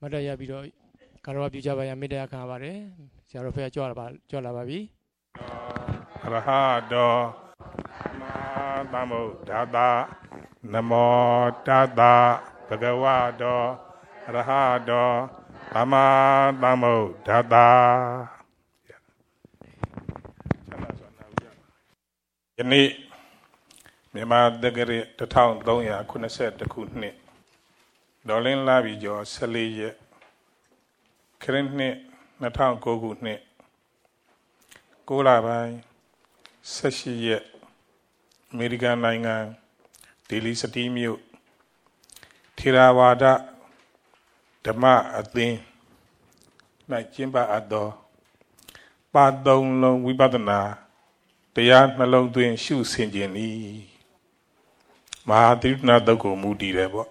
မတ်တရပြီးတော့ကာရဝပြုကြပါရမေတ္တာခံပါတယ်ဆရာတော်ဖះကြွလာပါပြီအရဟတောသမ္ဗုဒ္ဓတ္တနမောတတ္တဘဂဝတောအရဟတောသမ္မာသမ္ဗုဒ္ဓတ္တယနေ့မြန်မာတက္ကရာ1382ခုနှစ်ဒေါ်လင်းလာပြီကျော်14ရက်ခရစ်နှစ်2009ခုနှစ်9လပိုင်း18ရက်အမေရိကန်နိုင်ငံဒေလီစတီမြို့ထေရဝါဒဓမ္မအသင်း၌ကျင်းပအပ်သောပါသုံးလုံးဝိပဿနာတရားနှလုံးသွင်းရှုဆင်ခြင်းဤမဟာသီရိပ္ပဏသုတ်ကိုမူတည်တယ်ပေါ့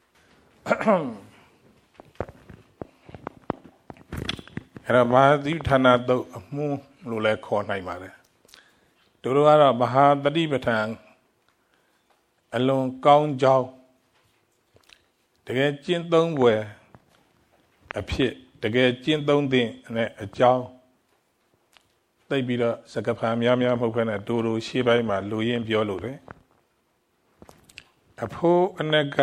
အဲ့တော့မဟာသီရိပ္ပဏသုတ်အမှုလို့လည်းခေါ်နိုင်ပါတယ်တို့ကတော့မဟာတတိပဋ္ဌာန်အလွန်ကောင်းကြောင်းတကယ်ကျင့်သုံးွယ်အဖြစ်တကယ်ကျင့်သုံးတဲ့အကြောင်းသိပြီးတော့စကားဖန်များမဟုတ်ဘဲနဲ့တို့ရှေ့ပိုင်းမှာလူရင်းပြောလို့တယ်အဖို့အနက်က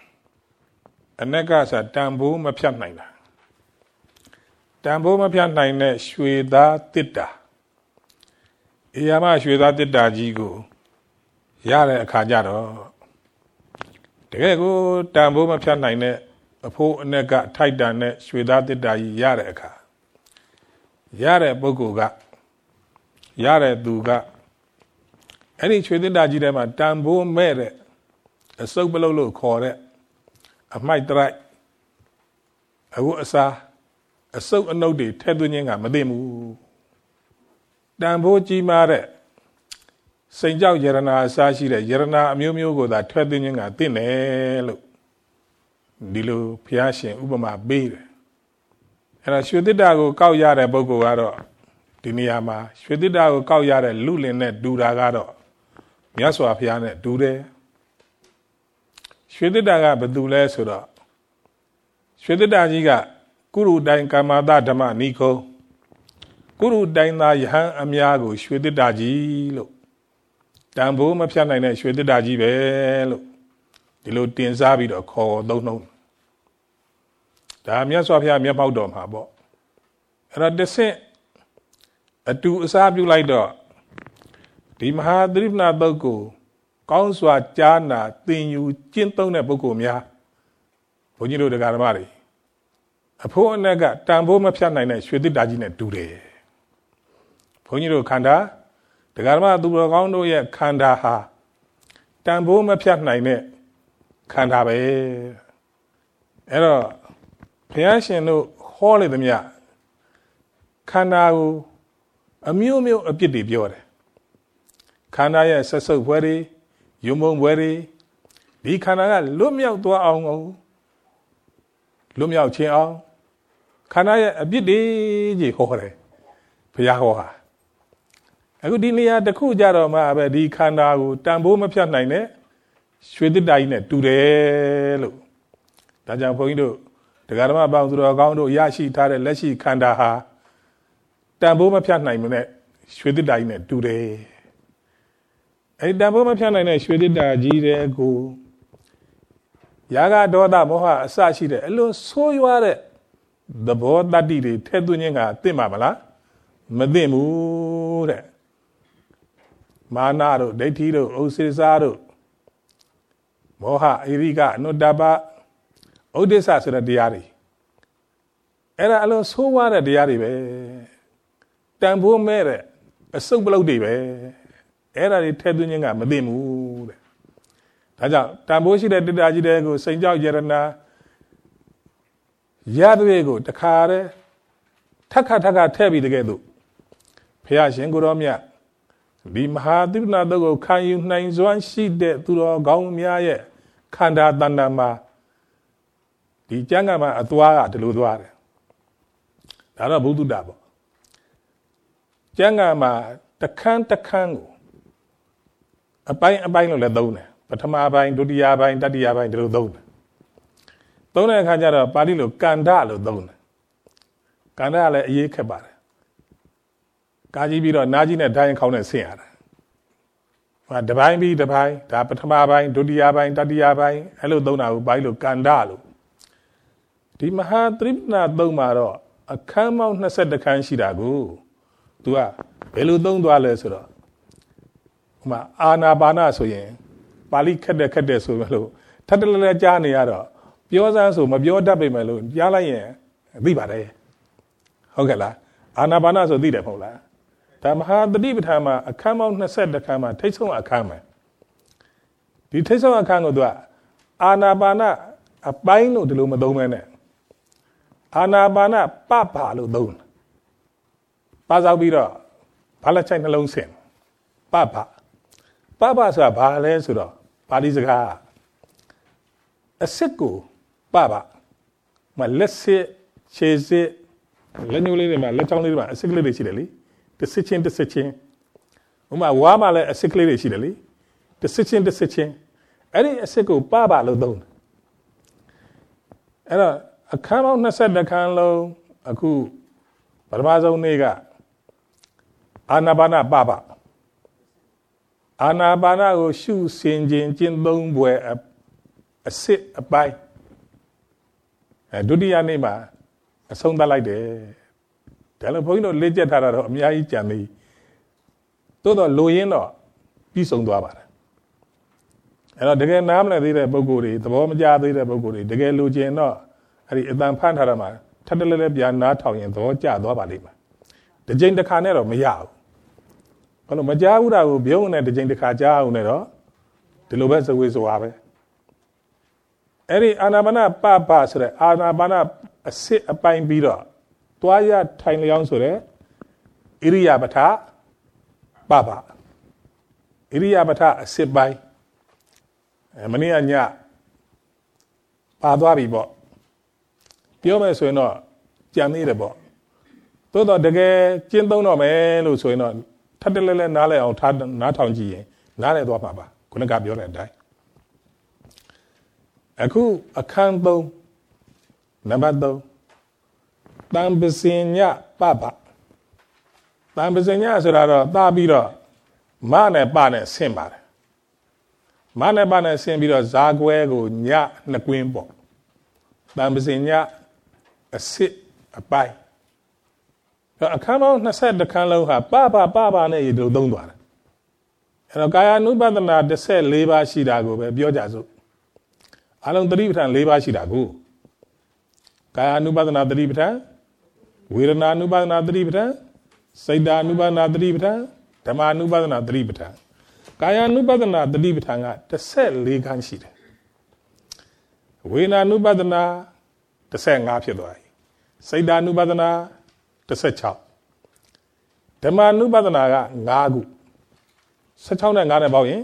ဆိုတန်ဖိုးမဖြတ်နိုင်တာတန်ဖိုးမဖြတ်နိုင်တဲ့ရွှေသားတစ်တာအေယာမရွှေသားတစ်တာကြီးကိုရတဲ့အခါကျတော့တကယ်ကိုတန်ဖိုးမဖြတ်နိုင်တဲ့အဖို့အနက်ကထိုက်တန်တဲ့ရွှေသားတစ်တာကြီးရတဲ့အခါရတဲ့ပုဂ္ဂိုလ်ကရတဲ့သူကအဲ့ဒီရွှေတစ်တာကြီးထဲမှာတန်ဖိုးမဲ့တဲ့အစုပ်ပလုပ်လို့ခေါ်တဲ့အမိုက်တရိုက်အခုအစားအစုပ်အနုပ်တွေထည့်သွင်းခြင်းကမသိဘူးတန်ဖိုးကြီးမားတဲ့စိန်ကြောက်ယရနာအစားရှိတဲ့ယရနာအမျိုးမျိုးကိုသာထည့်သွင်းခြင်းကသိတယ်လို့ဒီလိုဘုရားရှင်ဥပမာပေးတယ်အဲ့ဒါရွှေတစ်တာကိုကောက်ရတဲ့ပုဂ္ဂိုလ်ကတော့ဒီနေရာမှာရွှေတစ်တာကိုကောက်ရတဲ့လူလင်နဲ့ဒူတာကတော့မြတ်စွာဘုရားနဲ့ဒူတယ်ရွှေတစ်တာကဘယ်သူလဲဆိုတော့ရွှေတစ်တာကြီးကကုရုတိုင်းကာမတဓမ္မနိကုံကုရုတိုင်းသားယဟန်အများကိုရွှေတစ်တာကြီးလို့တန်ဖိုးမဖြတ်နိုင်တဲ့ရွှေတစ်တာကြီးပဲလို့ဒီလိုတင်စားပြီးတော့ခေါ်သုံးနှုန်းဒါမြတ်စွာဘုရားမျက်မှောက်တော်မှာပေါ့အဲ့တော့တစ်ဆင့်အတူအစားပြုလိုက်တော့ဒီမဟာသီရိပ္ပဏသုတ်ကိုကောင်းစွာကြားနာသင်ယူကျင့်သုံးတဲ့ပုဂ္ဂိုလ်များဘုန်းကြီးတို့တရားဓမ္မတွေအဖို့အနက်ကတန်ဖိုးမဖြတ်နိုင်တဲ့ရွှေတစ်တာကြီးနဲ့တူတယ်ဘုန်းကြီးတို့ခန္ဓာတရားဓမ္မသူတော်ကောင်းတို့ရဲ့ခန္ဓာဟာတန်ဖိုးမဖြတ်နိုင်တဲ့ခန္ဓာပဲအဲ့တော့ဘုရားရှင်တို့ဟောလေသမျှခန္ဓာကိုအမျိုးမျိုးအပြစ်တွေပြောတယ်ခန္ဓာရဲ့ဆက်စုပ်ဘွယ်တွေယုံမုံဘွယ်တွေဒီခန္ဓာကလွတ်မြောက်သွားအောင်လွတ်မြောက်ခြင်းအောင်ခန္ဓာရဲ့အပြစ်တွေကြီးဟောတယ်ဘုရားဟောဟာအခုဒီနေရာတစ်ခုကြတော့မှပဲဒီခန္ဓာကိုတန်ဖိုးမဖြတ်နိုင်တဲ့ရွှေတစ်တာကြီးနဲ့တူတယ်လို့ဒါကြောင့်ဘုန်းကြီးတို့တရားဓမ္မပေါင်းသူတော်ကောင်းတို့ရရှိထားတဲ့လက်ရှိခန္ဓာဟာတန်ဖိုးမဖြတ်နိုင်မနဲ့ရွှေတစ်တာကြီးနဲ့တူတယ်အဲဒီတန်ဖိုးမဖြတ်နိုင်တဲ့ရွှေတစ်တာကြီးတဲ့ကိုယာဂဒေါသမောဟအစရှိတဲ့အလွန်ဆိုးရွားတဲ့သဘောတတ္တိတွေထည့်သွင်းခြင်းကသိမှာမလားမသိဘူးတဲ့မာနတို့ဒိဋ္ဌိတို့ဥစ္စေစားတို့မောဟအရိကအနုတ္တပဥဒိစ္စဆိုတဲ့တရားတွေအဲ့ဒါအလွန်ဆိုးရွားတဲ့တရားတွေပဲတန်ဖိုးမဲ့တဲ့အစုပ်ပလုပ်တွေပဲအဲ့ဒါတွေထည့်သွင်းခြင်းကမသိဘူးတဲ့ဒါကြောင့်တန်ဖိုးရှိတဲ့တစ်တာကြီးတွေကိုစိန်ကြောက်ယရနာရတဲ့ကိုတခါတည်းထက်ခါထည့်ပြီးတကယ်လို့ဘုရားရှင်ကိုရောမြတ်ဒီမဟာသီရိပ္ပဏသုတ်ကိုခံယူနိုင်စွမ်းရှိတဲ့သူတော်ကောင်းများရဲ့ခန္ဓာတဏ္ဍာမှာဒီကျမ်းဂန်မှာအသွားကဒီလိုသွားတယ်ဒါတော့ဘုဒ္ဓတာပေါ့ကျမ်းဂန်မှာတစ်ခန်းကိုအပိုင်းလို့လည်းသုံးတယ်ပထမပိုင်းဒုတိယပိုင်းတတိယပိုင်းဒီလိုသုံးတယ်သုံးတဲ့အခါကျတော့ပါဠိလိုကန္ဓလို့သုံးတယ်ကန္ဓလည်းအရေးခက်ပါတယ်ကာကြီးပြီးတော့နားကြီးနဲ့ဓာတ်ရင်ခေါင်းနဲ့ဆင့်ရတယ်တပိုင်းပြီးတပိုင်းဒါပထမပိုင်းဒုတိယပိုင်းတတိယပိုင်းအဲ့လိုသုံးတာကိုပါဠိလိုကန္ဓလို့ဒီမဟာသရိပ္ပဏသုံးမှာတော့အခန်းပေါင်း22ခန်းရှိတာကိုသူကဘယ်လိုသုံးသွားလဲဆိုတော့ဟိုမှာအာနာပါနဆိုရင်ပါဠိခက်တဲ့ဆိုလို့ထပ်တလဲကြားနေရတော့ပြောစမ်းဆိုမပြောတတ်ပေမဲ့လို့ကြားလိုက်ရင်သိပါတယ်ဟုတ်ကဲ့လားအာနာပါနဆိုသိတယ်မဟုတ်လားဒါမဟာသတိပဋ္ဌာန်မှာအခန်းပေါင်း22ခန်းမှာထိတ်ဆုံးအခန်းမှာဒီထိတ်ဆုံးအခန်းကိုသူကအာနာပါနအပိုင်းလို့ဒီလိုမသုံးမဲနဲ့အာနာပါနပပလို့သုံးပါစောက်ပြီးတော့ဘာလက်ချိုက်နှလုံးဆင်ပပဆိုတာဘာလဲဆိုတော့ပါဠိစကားအစစ်ကိုပပမလက်စစ်ခြေစစ်လက်ညှိုးလေးတွေမှာလက်ချောင်းလေးတွေမှာအစစ်ကလေးတွေရှိတယ်လေတစ်စစ်ချင်းဥမာဝါမှာလည်းအစစ်ကလေးတွေရှိတယ်လေတစ်စစ်ချင်းအဲ့ဒီအစစ်ကိုပပလို့သုံးတယ်အဲ့တော့အခန်းပေါင်း22ခန်းလုံးအခုပထမဆုံးနေ့ကအာနာပါနပပအာနာပါနကိုရှုစင်ခြင်းကျင့်သုံးပွဲအစစ်အပိုင်းဒုတိယနေ့မှာအဆုံးသတ်လိုက်တယ်ဒါလည်းဘုန်းကြီးတို့လေ့ကျက်ထားတာတော့အများကြီးကြံသေးသို့တော့လိုရင်းတော့ပြီးဆုံးသွားပါတယ်အဲ့တော့တကယ်နားမလည်သေးတဲ့ပုဂ္ဂိုလ်တွေသဘောမကျသေးတဲ့ပုဂ္ဂိုလ်တွေတကယ်လိုချင်တော့အဲ့ဒီအတန်ဖတ်ထားတာမှာထပ်တလဲလဲပြန်နားထောင်ရင်သဘောကျသွားပါလိမ့်မယ်တစ်ကြိမ်တစ်ခါနဲ့တော့မရဘူးဘာလို့မကြားဘူးတာကိုပြုံးနဲ့တစ်ကြိမ်တစ်ခါကြားအောင်နဲ့တော့ဒီလိုပဲဇဝေဇဝါပဲအဲ့ဒီအာနာပါနပပဆိုတဲ့အာနာပါနအစစ်အပိုင်းပြီးတော့တွားရထိုင်လျောင်းဆိုတဲ့ဣရိယာပထပပဣရိယာပထအစစ်ပိုင်းမနေ့ကညပါသွားပြီပေါ့ပြောမယ်ဆိုရင်တော့ကြံနေတယ်ပေါ့သို့တော့တကယ်ကျင့်သုံးတော့မယ်လို့ဆိုရင်တော့ထပ်တလဲလဲနားလဲအောင်နားထောင်ကြည့်ရင်နားလဲသွားမှာပါခုနကပြောတဲ့အတိုင်းအခုအခန်း3နံပါတ်3တံပစင်ညပပတံပစင်ညဆိုတာတော့သာပြီးတော့မနဲ့ပနဲ့ဆင့်ပါတယ်မနဲ့ပနဲ့ဆင့်ပြီးတော့ဇာကွဲကိုညနှစ်ကွင်းပေါ့တံပစင်ညအစစ်အပိုင်းအခန်းပေါင်း22ခန်းလုံးဟာပပနဲ့ရေတို့သုံးသွားတယ်အဲ့တော့ကာယ ानु ပဒနာ14ပါးရှိတာကိုပဲပြောကြစို့အလုံးသတိပဋ္ဌာန်4ပါးရှိတာကိုကာယ ानु ပဒနာသတိပဋ္ဌာန်ဝေဒနာ ानु ပဒနာသတိပဋ္ဌာန်စိတ် ानु ပဒနာသတိပဋ္ဌာန်ဓမ္မ ानु ပဒနာသတိပဋ္ဌာန်ကာယ ानु ပဒနာသတိပဋ္ဌာန်က14ခန်းရှိတယ်ဝေဒနာ ानु ပဒနာ15ဖြစ်သွားပြီစိတ် ानु ပဒနာ16ဓမ္မ ानु ပဒနာက5ခု16နဲ့5နဲ့ပေါင်းရင်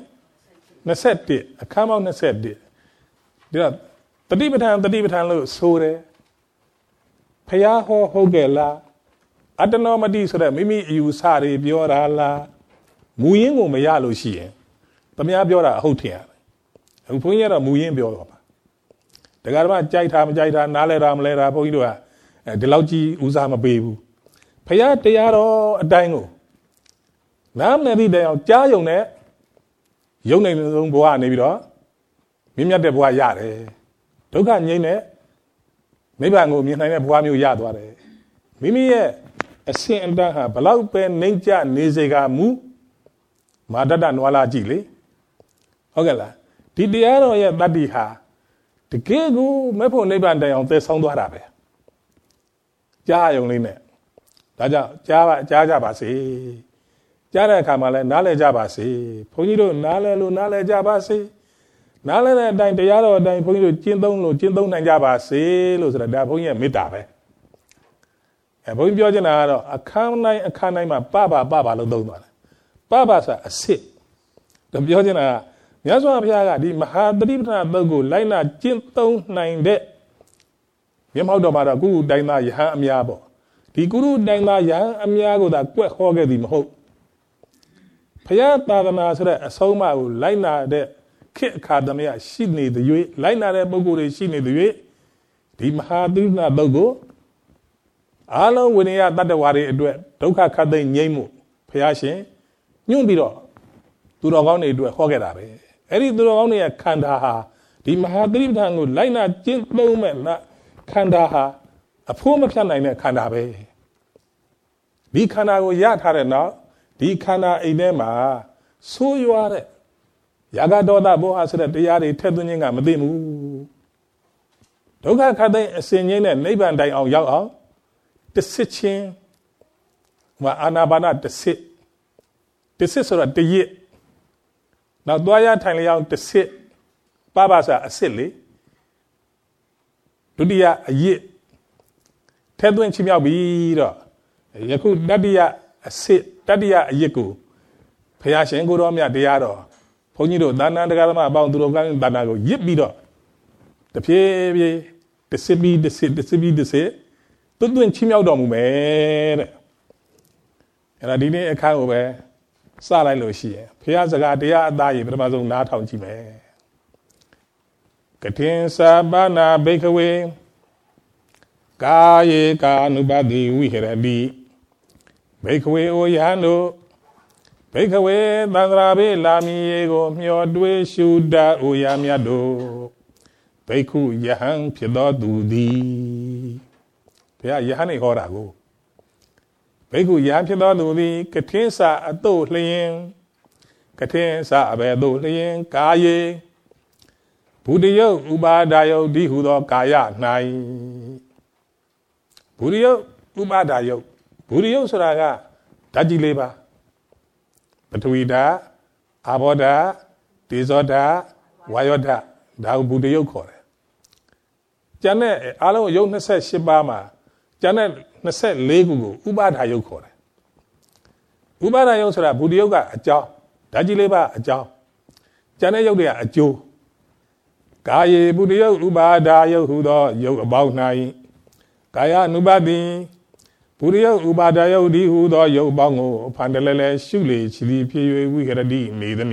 21အခန်းပေါင်း21ဒီတော့တတိပဋ္ဌာန်လို့ဆိုတယ်ဖျားဟောဟုတ်ကဲ့လားအတ္တနောမတိဆိုတဲ့မိမိအယူဆတွေပြောတာလားမူရင်းကိုမရလို့ရှိရင်တမများပြောတာအဟုတ်ထင်ရတယ်အခုဘုန်းကြီးကတော့မူရင်းပြောတော့ပါတခါတော့ကြိုက်တာမကြိုက်တာနားလဲတာမလဲတာဘုန်းကြီးတို့ကဒီလောက်ကြီးဦးစားမပေးဘူးဖျားတရားတော်အတိုင်းကိုနားမလည်သည့်တိုင်အောင်ကြားယုံနဲ့ယုံနိုင်တဲ့ဆုံးဘဝနေပြီးတော့မြင့်မြတ်တဲ့ဘဝရတယ်ဒုက္ခငြိမ်းတဲ့နိဗ္ဗာန်ကိုမြင်နိုင်တဲ့ဘဝမျိုးရသွားတယ်မိမိရဲ့အစဉ်အတန်းဟာဘလောက်ပဲနှိမ့်ကျနေစေကမူမာတတနွာလာကြည့်လေဟုတ်ကဲ့လားဒီတရားတော်ရဲ့တတ္တိဟာတကယ်ကိုမဲ့ဖို့နိဗ္ဗာန်တိုင်အောင်သယ်ဆောင်သွားတာပဲကြားယုံလေးနဲ့ဒါကြောင့်ကြားကြပါစေကြားတဲ့အခါမှာလည်းနားလည်ကြပါစေဘုန်းကြီးတို့နားလည်လို့နားလည်ကြပါစေနားလည်တဲ့အတိုင်းတရားတော်အတိုင်းဘုန်းကြီးတို့ကျင့်သုံးနိုင်ကြပါစေလို့ဆိုတာဒါဘုန်းကြီးရဲ့မေတ္တာပဲဘုန်းကြီးပြောချင်တာကတော့အခန်းတိုင်းမှာပပလို့သုံးသွားတယ်ပပဆိုတာအစစ်ဒါပြောချင်တာကမြတ်စွာဘုရားကဒီမဟာသတိပဋ္ဌာန်သုတ်ကိုလိုက်နာကျင့်သုံးနိုင်တဲ့မျက်မှောက်တော်မှာတော့ကုကုတိုင်းသားယဟန်အများပေါ့ဒီကုရုတိုင်းသားယဟန်အများကိုသာကွက်ဟောခဲ့သည်မဟုတ်ဘုရားသာသနာဆိုတဲ့အဆုံးအမကိုလိုက်နာတဲ့ခေတ်အခါသမယရှိနေသည်၍လိုက်နာတဲ့ပုဂ္ဂိုလ်တွေရှိနေသည်၍ဒီမဟာသီရိပဌာန်သုတ်ကိုအားလုံးဝိနည်းတတ္တဝါတွေအတွက်ဒုက္ခခတ်သိမ်းငြိမ်းမှုဘုရားရှင်ညွှန်ပြီးတော့သူတော်ကောင်းတွေအတွက်ဟောခဲ့တာပဲအဲ့ဒီသူတော်ကောင်းတွေရဲ့ခန္ဓာဟာဒီမဟာသီရိပဌာန်ကိုလိုက်နာကျင့်သုံးမဲ့ခန္ဓာဟာအဖို့မဖြတ်နိုင်တဲ့ခန္ဓာပဲဒီခန္ဓာကိုရထားတဲ့နောက်ဒီခန္ဓာအိမ်ထဲမှာဆိုးရွားတဲ့ယာဂဒေါသဘောဟဆိုတဲ့တရားတွေထက်သွင်းခြင်းကမသိဘူးဒုက္ခခတ်သိမ်းအစဉ်ငြိမ်းတဲ့နိဗ္ဗာန်တိုင်အောင်ရောက်အောင်တစစ်ချင်းအာနာပါနတစစ်ဆိုတော့တရစ်နောက်သွားရထိုင်လျောင်းတစစ်ပပစာအစစ်လေဒုတိယအရစ်ထဲသွင်းချမြောက်ပြီးတော့ယခုတတိယအစစ်တတိယအရစ်ကိုဘုရားရှင်ကိုတော်မြတ်တရားတော်ဘုန်းကြီးတို့သာနာတရားဓမ္မအပေါင်းသူတော်ကောင်းသာနာကိုရစ်ပြီးတော့တဖြည်းဖြည်းတစစ်ပြီးတစစ်သွင်းချမြောက်တော်မူမယ်တဲ့အဲ့ဒါဒီနေ့အခါကိုပဲစလိုက်လို့ရှိရင်ဘုရားစကားတရားအသားကြီးပထမဆုံးနားထောင်ကြည့်မယ်ကတိင်္စာပါဏဘိက္ခဝေကာယေကာနုပတိဝိဟရတိဘိက္ခဝေဩယဟန်တို့ဘိက္ခဝေသန္တရာဘေလာမီယေကိုမျှော်တွေးရှုတတ်ဩယမြတ်တို့ဘိက္ခုယဟန်ဖြစ်သောသူသည်ဘုရားယဟန်နေဟောတာကိုဘိက္ခုယဟန်ဖြစ်သောသူသည်ကတိင်္စာအတုလျင်ကတိင်္စာအဘယ်သို့လျင်ကာယေဘုဒ္ဓယုတ်ဥပါဒယုတ်ဒီဟုသောကာယ၌ဘုဒ္ဓယုတ်ဥပါဒယုတ်ဘုဒ္ဓယုတ်ဆိုတာကဓာတ်ကြီးလေးပါပထဝီဓာတ်အာဘောဓာတ်ဒေဇောဓာတ်ဝါယောဓာတ်ဒါကိုဘုဒ္ဓယုတ်ခေါ်တယ်ကျန်တဲ့အားလုံးယုတ်28ပါးမှာကျန်တဲ့24ခုကိုဥပါဒယုတ်ခေါ်တယ်ဥပါဒယုတ်ဆိုတာဘုဒ္ဓယုတ်ကအကြောင်းဓာတ်ကြီးလေးပါအကြောင်းကျန်တဲ့ယုတ်တွေကအကျိုးကာယေဘုဒ္ဓယုတ်ဥပါဒယုတ်ဟူသောယုတ်အပေါင်း၌ကာယ ानु ပတိဘုဒ္ဓယုတ်ဥပါဒယုတ်ဒီဟူသောယုတ်အပေါင်းကိုဖန်တလဲလဲရှုလေချီသည်ဖြစ်၍ဝိဟရတိနေသည်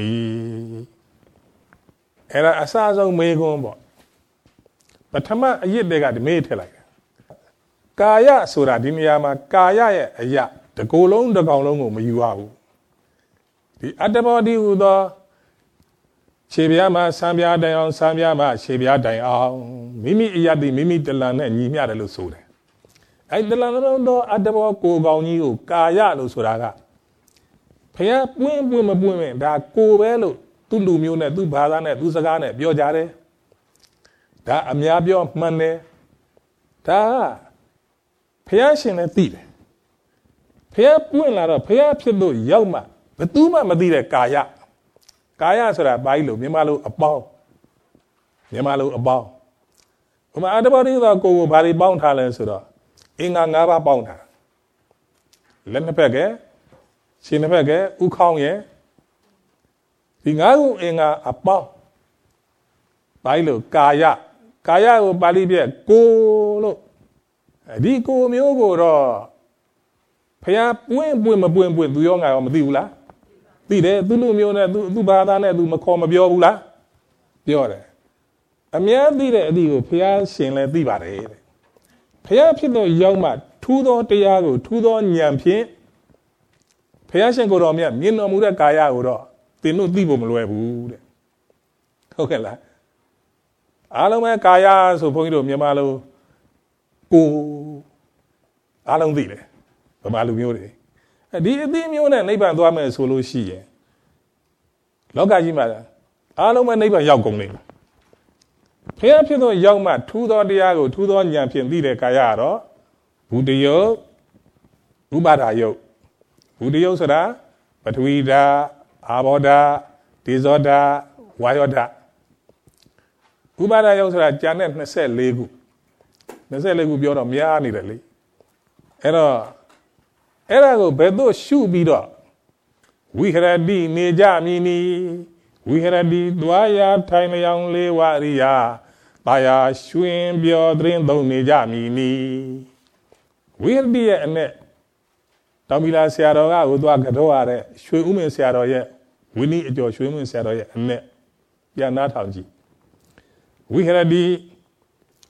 အဲ့ဒါအစအဆုံးမေခွန်းပေါ့ပထမအရစ်တွေကဒီမေးထည့်လိုက်ကာယဆိုတာဒီနေရာမှာကာယရဲ့အရာတကိုယ်လုံးတစ်ကောင်လုံးကိုမယူရဘူးဒီအတ္တဘောဒီဟူသောခြေပြားမှာဆံပြားတိုင်အောင်ဆံပြားမှာခြေပြားတိုင်အောင်မိမိအရာသည်မိမိတလန်နဲ့ညီမျှတယ်လို့ဆိုတယ်အဲ့တလန်လုံးသောအတ္တဘောကိုယ်ကောင်ကြီးကိုကာယလို့ဆိုတာကဘုရားပွင့်မပွင့်ဒါကိုယ်ပဲလို့သူ့လူမျိုးနဲ့သူ့ဘာသာနဲ့သူ့စကားနဲ့ပြောကြတယ်ဒါအများပြောမှန်တယ်ဒါဘုရားရှင်လည်းသိတယ်ဘုရားပွင့်လာတော့ဘုရားဖြစ်လို့ရောက်မှဘယ်သူမှမသိတဲ့ကာယဆိုတာဘာကြီးလို့မြန်မာလိုအပေါင်းဥမာအတ္တဘောတိသောကိုယ်ကိုဘာတွေပေါင်းထားလဲဆိုတော့အင်္ဂါ၅ပါးပေါင်းထားလက်နှစ်ဖက်ကခြေနှစ်ဖက်ကဥခေါင်းရဲ့ဒီ၅ခုအင်္ဂါအပေါင်းဘာကြီးလို့ကာယကိုပါဠိပြကိုလို့ဒီကိုမျိုးကိုတော့ဘုရားပွင့်မပွင့်သူရောငါရောမသိဘူးလားသိတယ်သူလူမျိုးနဲ့သူဘာသာနဲ့သူမခေါ်မပြောဘူးလားပြောတယ်အများသိတဲ့အသည့်ကိုဘုရားရှင်လည်းသိပါတယ်တဲ့ဘုရားဖြစ်တော့ရောက်မှထူးသောတရားကိုထူးသောဉာဏ်ဖြင့်ဘုရားရှင်ကိုယ်တော်မြတ်မြင်တော်မူတဲ့ကာယကိုတော့သင်တို့သိဖို့မလွယ်ဘူးတဲ့ဟုတ်ကဲ့လားအားလုံးပဲကာယဆိုဘုန်းကြီးတို့မြန်မာလိုကိုအားလုံးသိတယ်ဗမာလူမျိုးတွေဒီအသိမျိုးနဲ့နိဗ္ဗာန်သွားမယ်ဆိုလို့ရှိရင်လောကကြီးမှာအားလုံးပဲနိဗ္ဗာန်ရောက်ကုန်လိမ့်မယ်ဘုရားဖြစ်သောရောက်မှထူးသောတရားကိုထူးသောဉာဏ်ဖြင့်သိတဲ့ကာယကတော့ဘုဒ္ဓယုတ်ဥပါဒယုတ်ဘုဒ္ဓယုတ်ဆိုတာပထဝီဓာတ်အာဘောဓာတ်ဒေဇောဓာတ်ဝါယောဓာတ်ဥပါဒယုတ်ဆိုတာကျန်တဲ့24ခုပြောတော့များနေတယ်လေအဲ့ဒါကိုဘယ်သို့ရှုပြီးတော့ဝိဟရတိနေကြမည်နီဝိဟရတိသွားရထိုင်လျောင်းလေးဝရိယတာယာရွှင်ပြောသတင်းသုံးနေကြမည်နီဝိဟရတိရဲ့အနဲ့တောင်မီလာဆရာတော်ကဟိုသွားကတော့ရတဲ့ရွှေဥမင်းဆရာတော်ရဲ့ဝိနည်းအကျော်ရွှေဥမင်းဆရာတော်ရဲ့အနဲ့ပြန်နားထောင်ကြည့်ဝိဟရတိ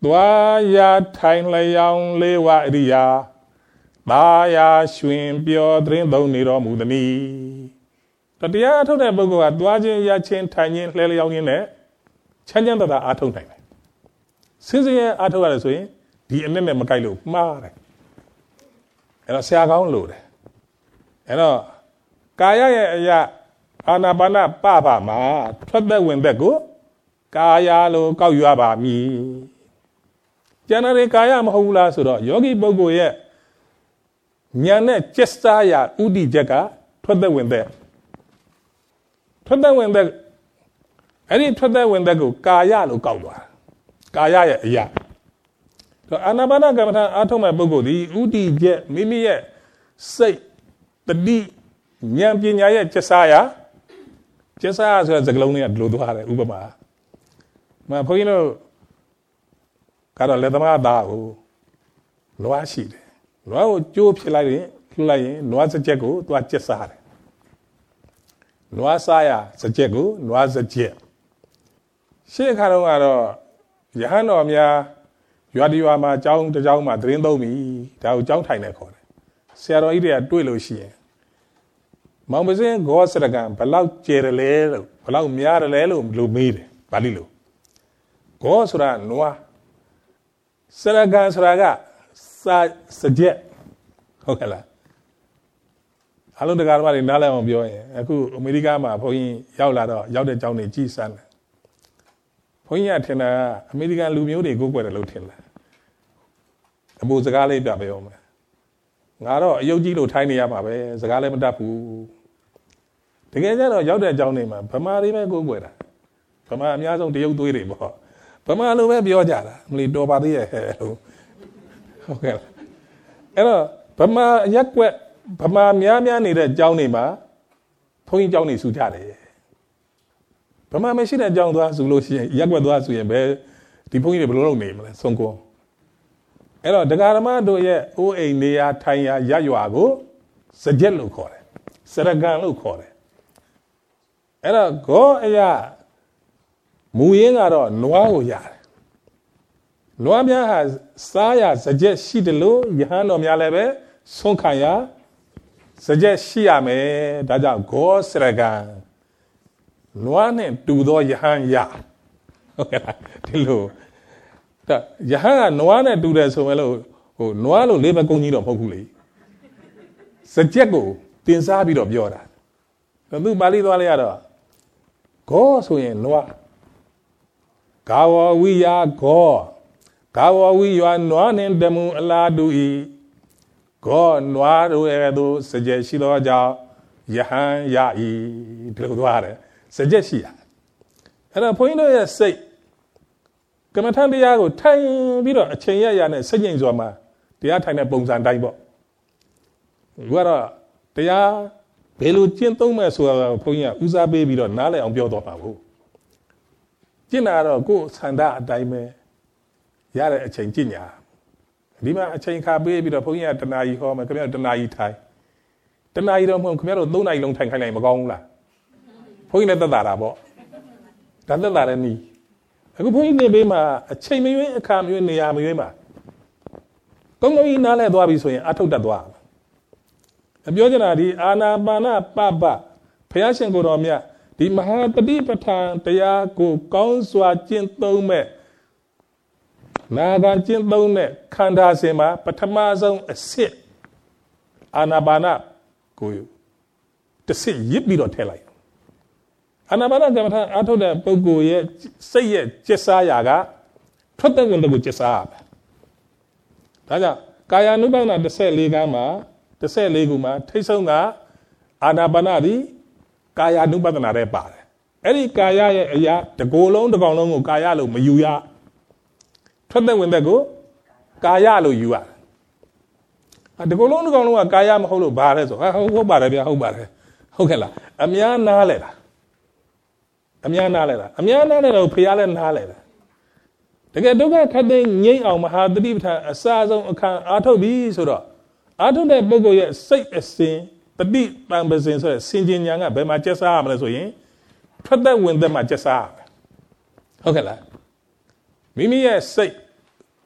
သွားရထိုင်လျောင်းလေးဝအရိယာသာယာရွှင်ပျော်သတင်းသုံးနေတော်မူသည်။တရားအထုတ်တဲ့ပုဂ္ဂိုလ်ကသွားခြင်းရခြင်းထိုင်ခြင်းလှဲလျောင်းခြင်းနဲ့ချမ်းချမ်းသာသာအားထုတ်နိုင်တယ်။စင်စင်အားထုတ်ရတယ်ဆိုရင်ဒီအနဲ့နဲ့မကိုက်လို့မှားတယ်။အဲ့တော့ဆရာကောင်းလို့တယ်။အဲ့တော့ကာယရဲ့အရာအာနာပါနပပမှာထွက်သက်ဝင်သက်ကိုကာယလို့ကောက်ယူရပါမည်။ကျန်တဲ့ကာယမဟုတ်ဘူးလားဆိုတော့ယောဂီပုဂ္ဂိုလ်ရဲ့ဉာဏ်နဲ့ကျက်စားရာဥဒိချက်ကထွက်သက်ဝင်သက်ထွက်သက်ဝင်သက်အဲ့ဒီထွက်သက်ဝင်သက်ကိုကာယလို့ကောက်သွားကာယရဲ့အရာတော့အာနာပါနကမ္မထာအားထုတ်မဲ့ပုဂ္ဂိုလ်ဒီဥဒိချက်မိမိရဲ့စိတ်တတိဉာဏ်ပညာရဲ့ကျက်စားရာဆိုတဲ့စကားလုံးလေးကဒီလိုသွားတယ်ဥပမာဘုန်းကြီးတို့ကတော့လက်သမားသားကိုနွားရှိတယ်နွားကိုကြိုးဖြစ်လိုက်ရင်နွားစကြက်ကိုသွားကျက်စားတယ်နွားစားရစကြက်ကိုနွားစကြက်ရှေ့ခါတော့ကတော့ယဟန်တော်များရွာတရွာမှာကျောင်းတစ်ကျောင်းမှာသတင်းသုံးပြီဒါကိုကျောင်းထိုင်နေခေါ်တယ်ဆရာတော်ကြီးတွေကတွေ့လို့ရှိရင်မောင်ပစင်းဂောစရကံဘလောက်ကျယ်တယ်လဲလို့ဘလောက်များတယ်လဲလို့မေးတယ်ဗာလိလို့ဂောဆိုတာနွားစရကံဆိုတာကစကြက်ဟုတ်ကဲ့လားအလုံးတကားတွေနားလည်အောင်ပြောရင်အခုအမေရိကမှာဘုန်းကြီးရောက်လာတော့ရောက်တဲ့ကျောင်းတွေကြည်စမ်းတယ်ဘုန်းကြီးကထင်တာအမေရိကန်လူမျိုးတွေကိုကိုယ်တယ်လို့ထင်တယ်အပူစကားလေးပြပြောမယ်ငါတော့အယုတ်ကြီးလို့ထိုင်းနေရမှာပဲစကားလည်းမတတ်ဘူးတကယ်ကျတော့ရောက်တဲ့ကျောင်းတွေမှာဗမာတွေပဲကိုယ်ကွယ်တာဗမာအများဆုံးတရုတ်သွေးတွေပေါ့ဗမာလိုပဲပြောကြတာမလီတော်ပါသေးရဲ့ဟုတ်ကဲ့အဲ့တော့ဗမာရက်ကွက်ဗမာများနေတဲ့ကျောင်းတွေမှာဘုန်းကြီးကျောင်းတွေစုကြတယ်ဗမာမရှိတဲ့ကျောင်းသွားစုလို့ရှိရင်ရက်ကွက်သွားစုရင်ဘယ်ဒီဘုန်းကြီးတွေဘယ်လိုလုပ်နေမလဲဆုံးကောအဲ့တော့ဒကာဓမ္မတို့ရဲ့အိုးအိမ်နေရာထိုင်ရာရရွာကိုစကြက်လို့ခေါ်တယ်စရကံလို့ခေါ်တယ်အဲ့တော့ဂောအရာမူရင်းကတော့နွားကိုရတယ်နွားများဟာစားရစကြက်ရှိတယ်လို့ယဟန်တော်များလည်းပဲဆုံးခံရစကြက်ရှိရမယ်ဒါကြောင့်ဂောစရကံနွားနဲ့တူသောယဟန်ရဟုတ်ကဲ့လားဒီလိုယဟန်ကနွားနဲ့တူတယ်ဆိုမဲ့လို့ဟိုနွားလို့လေးဘက်ကုန်းကြီးတော့မဟုတ်ဘူးလေစကြက်ကိုတင်စားပြီးတော့ပြောတာသူပါဠိသွားလိုက်ရတော့ဂောဆိုရင်နွားဂါဝဝိယဂောဂါဝဝိယနွားနဲ့တမှုအလားတူဤဂောနွားတို့ရဲ့သူစကြက်ရှိသောကြောင့်ယဟန်ရဤဒီလိုသွားတယ်စကြက်ရှိရအဲ့တော့ဘုန်းကြီးတို့ရဲ့စိတ်ကမ္မထံတရားကိုထိုင်ပြီးတော့အချိန်ရရနဲ့စိတ်ငြိမ်စွာမှာတရားထိုင်တဲ့ပုံစံတိုင်းပေါ့ဘုရားတော့တရားဘယ်လိုကျင့်သုံးမဲ့ဆိုတာဘုန်းကြီးကဦးစားပေးပြီးတော့နားလည်အောင်ပြောတော့ပါဘူးကျင့်တာတော့ကိုယ်ဆန္ဒအတိုင်းပဲရတဲ့အချိန်ကျင့်ညာဒီမှာအချိန်ခါပေးပြီးတော့ဘုန်းကြီးကတနာကြီးဟောမယ်ခင်ဗျားတို့တနာကြီးထိုင်တနာကြီးတော့မဟုတ်ခင်ဗျားတို့3နာရီလုံးထိုင်ခိုင်းလိုက်မကောင်းဘူးလားဘုန်းကြီးလည်းသက်သာတာပေါ့ဒါသက်သာတဲ့နည်းအခုဘုန်းကြီးနေပေးမှာအချိန်မရွေးအခါမရွေးနေရာမရွေးမှာကောင်းကောင်းကြီးနားလဲသွားပြီဆိုရင်အထုတ်တတ်သွားအပြောချင်တာဒီအာနာပါနပပဘုရားရှင်ကိုယ်တော်မြတ်ဒီမဟာတတိပဋ္ဌာန်တရားကိုကောင်းစွာကျင့်သုံးမဲ့နာဂကျင့်သုံးတဲ့ခန္ဓာစဉ်မှာပထမဆုံးအစစ်အာနာပါနကိုတစ်စစ်ရစ်ပြီးတော့ထည့်လိုက်အာနာပါနကမ္မထာအားထုတ်တဲ့ပုဂ္ဂိုလ်ရဲ့စိတ်ရဲ့ကျက်စားရာကထွက်တဲ့ဝင်တဲ့ကိုကျက်စားရမယ်ဒါကြောင့်ကာယ ानु ပါဒနာ14ခန်းမှာ14ခုမှာထိတ်ဆုံးကအာနာပါနသည်ကာယ ानु ပါဒနာထဲပါတယ်အဲ့ဒီကာယရဲ့အရာတစ်ကိုယ်လုံးတစ်ကောင်လုံးကိုကာယလို့မယူရထွက်တဲ့ဝင်တဲ့ကိုကာယလို့ယူရတယ်ဒီကိုယ်လုံးတစ်ကောင်လုံးကကာယမဟုတ်လို့ဘာလဲဆိုဟုတ်ပါတယ်ဗျာဟုတ်ပါတယ်ဟုတ်ကဲ့လားအများနားလဲတာအများနားလဲတော့ဖျားလဲနားလဲတာတကယ်ဒုက္ခခတ်သိမ်းငြိမ့်အောင်မဟာတတိပဋ္ဌာန်အစအဆုံးအခါအာထုတ်ပြီဆိုတော့အာထုတ်တဲ့ပုဂ္ဂိုလ်ရဲ့စိတ်အစဉ်တတိတံပစဉ်ဆိုတဲ့စင်ကြင်ညာကဘယ်မှာကျက်စားရမလဲဆိုရင်ထွက်သက်ဝင်သက်မှာကျက်စားရမယ်ဟုတ်ကဲ့လားမိမိရဲ့စိတ်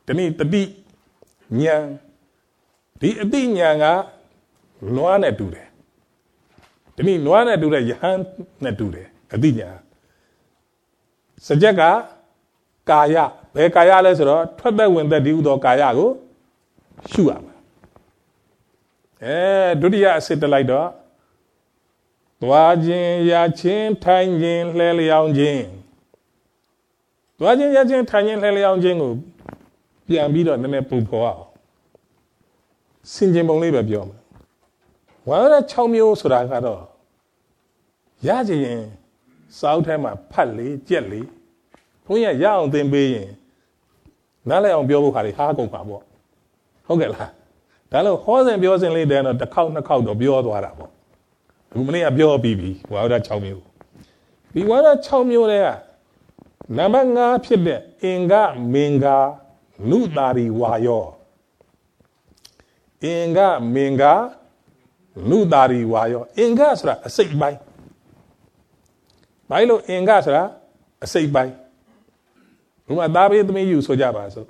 တနည်းတတိဉာဏ်ဒီအတိဉာဏ်ကနွားနဲ့တူတယ်တနည်းနွားနဲ့တူတဲ့ယဟန်နဲ့တူတယ်အတိဉာဏ်စကြက်ကကာယဘယ်ကာယလဲဆိုတော့ထွက်သက်ဝင်သက်ဒီဥသောကာယကိုရှုရမှာဒုတိယအစစ်တက်လိုက်တော့သွားခြင်းရခြင်းထိုင်ခြင်းလှဲလျောင်းခြင်းသွားခြင်းရခြင်းထိုင်ခြင်းလှဲလျောင်းခြင်းကိုပြန်ပြီးတော့နည်းနည်းပုံဖော်အောင်ဆင်ခြင်ပုံလေးပဲပြောမယ်ဝါရ6မျိုးဆိုတာကတော့ရကြရင်စာအုပ်ထဲမှာဖတ်လေကြက်လေဘုန်းကြီးရအောင်သင်ပေးရင်နားလည်အောင်ပြောဖို့ခါလေးဟားကုန်ပါပေါ့ဟုတ်ကဲ့လားဒါလို့ဟောစဉ်ပြောစဉ်လေးတည်းတော့တစ်ခေါက်နှစ်ခေါက်တော့ပြောသွားတာပေါ့အခုမနေ့ကပြောပြီးပြီဝါရ6မျိုးဒီဝါရ6မျိုးတွေကနံပါတ်5ဖြစ်တဲ့အင်္ဂမင်္ဂနုတာရီဝါယောအင်္ဂမင်္ဂနုတာရီဝါယောအင်္ဂဆိုတာအစိတ်ပိုင်းဘာလို့အင်္ဂဆိုတာအစိတ်ပိုင်းဘုမသားပေးသမီးယူဆိုကြပါစို့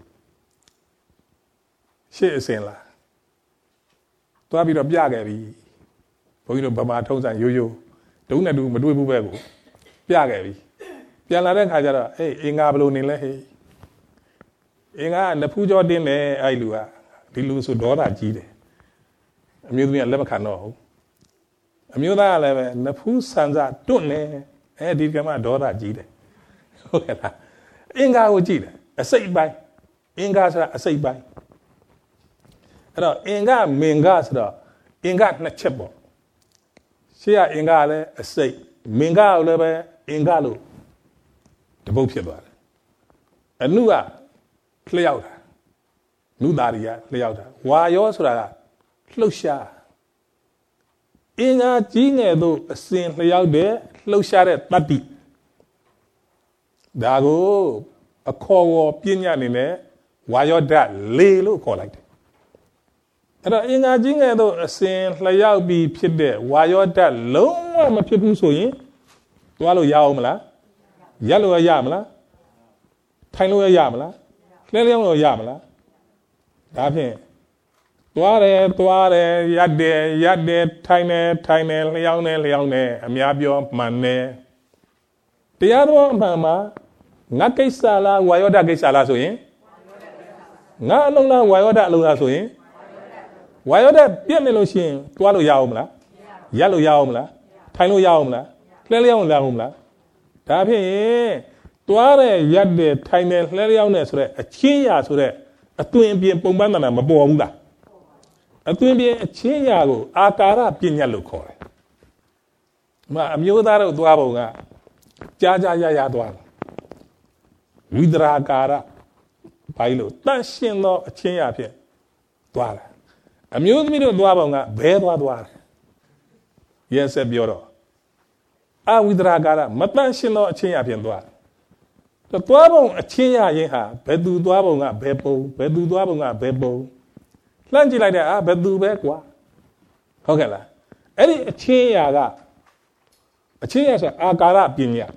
ရှေ့အစဉ်လားသွားပြီးတော့ပြခဲ့ပြီဘုန်းကြီးတို့ဗမာထုံးစံရိုးရိုးဒုနဲ့တူမတွေ့ဘူးပဲကိုပြခဲ့ပြီပြန်လာတဲ့ခါကျတော့အင်္ဂါဘယ်လိုနေလဲဟေးအင်္ဂါကနဖူးကြောတင်းတယ်အဲ့လူကဒီလူဆိုဒေါသကြီးတယ်အမျိုးသမီးကလက်မခံတော့ဘူးအမျိုးသားကလည်းပဲနဖူးဆန်စတွန့်နေဒီကမှဒေါသကြီးတယ်ဟုတ်ကဲ့လားအင်္ဂါကိုကြည့်တယ်အစိတ်ပိုင်းအင်္ဂါဆိုတာအစိတ်ပိုင်းအဲ့တော့အင်္ဂါမင်္ဂဆိုတော့အင်္ဂါနှစ်ချက်ပေါ့ရှေ့ကအင်္ဂါလည်းအစိတ်မင်္ဂါလည်းပဲအင်္ဂါလို့တပုတ်ဖြစ်သွားတယ်အနုကလျှောက်တာနုတာရီကလျှောက်တာဝါယောဆိုတာကလှုပ်ရှားအင်္ဂါကြီးငယ်သို့အစဉ်လျှောက်တဲ့လှုပ်ရှားတဲ့တတ္တိဒါကိုအခေါ်ဝေါ်ပညာအနေနဲ့ဝါယောဓာတ်လေလို့ခေါ်လိုက်တယ်အဲ့တော့အင်္ဂါကြီးငယ်သို့အစဉ်လျှောက်ပြီးဖြစ်တဲ့ဝါယောဓာတ်လုံးဝမဖြစ်ဘူးဆိုရင်သွားလို့ရအောင်မလားရက်လို့ရမလားထိုင်လို့ရမလားလဲလျောင်းလို့ရမလားဒါဖြင့်သွားတယ်ရက်တယ်ထိုင်တယ်လျောင်းတယ်အများပြောမှန်တယ်တရားတော်အမှန်မှာငါကိစ္စလားဝါယောဓာတ်ကိစ္စလားဆိုရင်ငါအလုံးလားဝါယောဓာတ်အလုံးလားဆိုရင်ဝါယောဓာတ်ပြည့်နေလို့ရှိရင်သွားလို့ရအောင်မလားရက်လို့ရအောင်မလားထိုင်လို့ရအောင်မလားလဲလျောင်းလို့ရအောင်မလားဒါဖြင့်သွားတယ်ရက်တယ်ထိုင်တယ်လှဲလျောင်းတယ်ဆိုတဲ့အချင်းရာဆိုတဲ့အသွင်အပြင်ပုံပန်းတနာမပေါ်ဘူးလားအသွင်ပြင်အချင်းရာကိုအာကာရပညာလို့ခေါ်တယ်အမျိုးသားတို့သွားပုံကကြားရသွားတယ်ဝိဒရာကာရဘာလို့တန့်ရှင်းသောအချင်းရာဖြင့်သွားတယ်အမျိုးသမီးတို့သွားပုံကဘဲသွားတယ်ရက်ဆက်ပြောတော့အဝိဒရာကာရမတန့်ရှင်းသောအချင်းရာဖြင့်သွားတယ်သွားပုံအချင်းရရင်ဟာဘယ်သူသွားပုံကဘယ်ပုံဘယ်သူသွားပုံကဘယ်ပုံလှမ်းကြည့်လိုက်တဲ့ဘယ်သူပဲကွာဟုတ်ကဲ့လားအဲ့ဒီအချင်းရဆိုအာကာရပညာ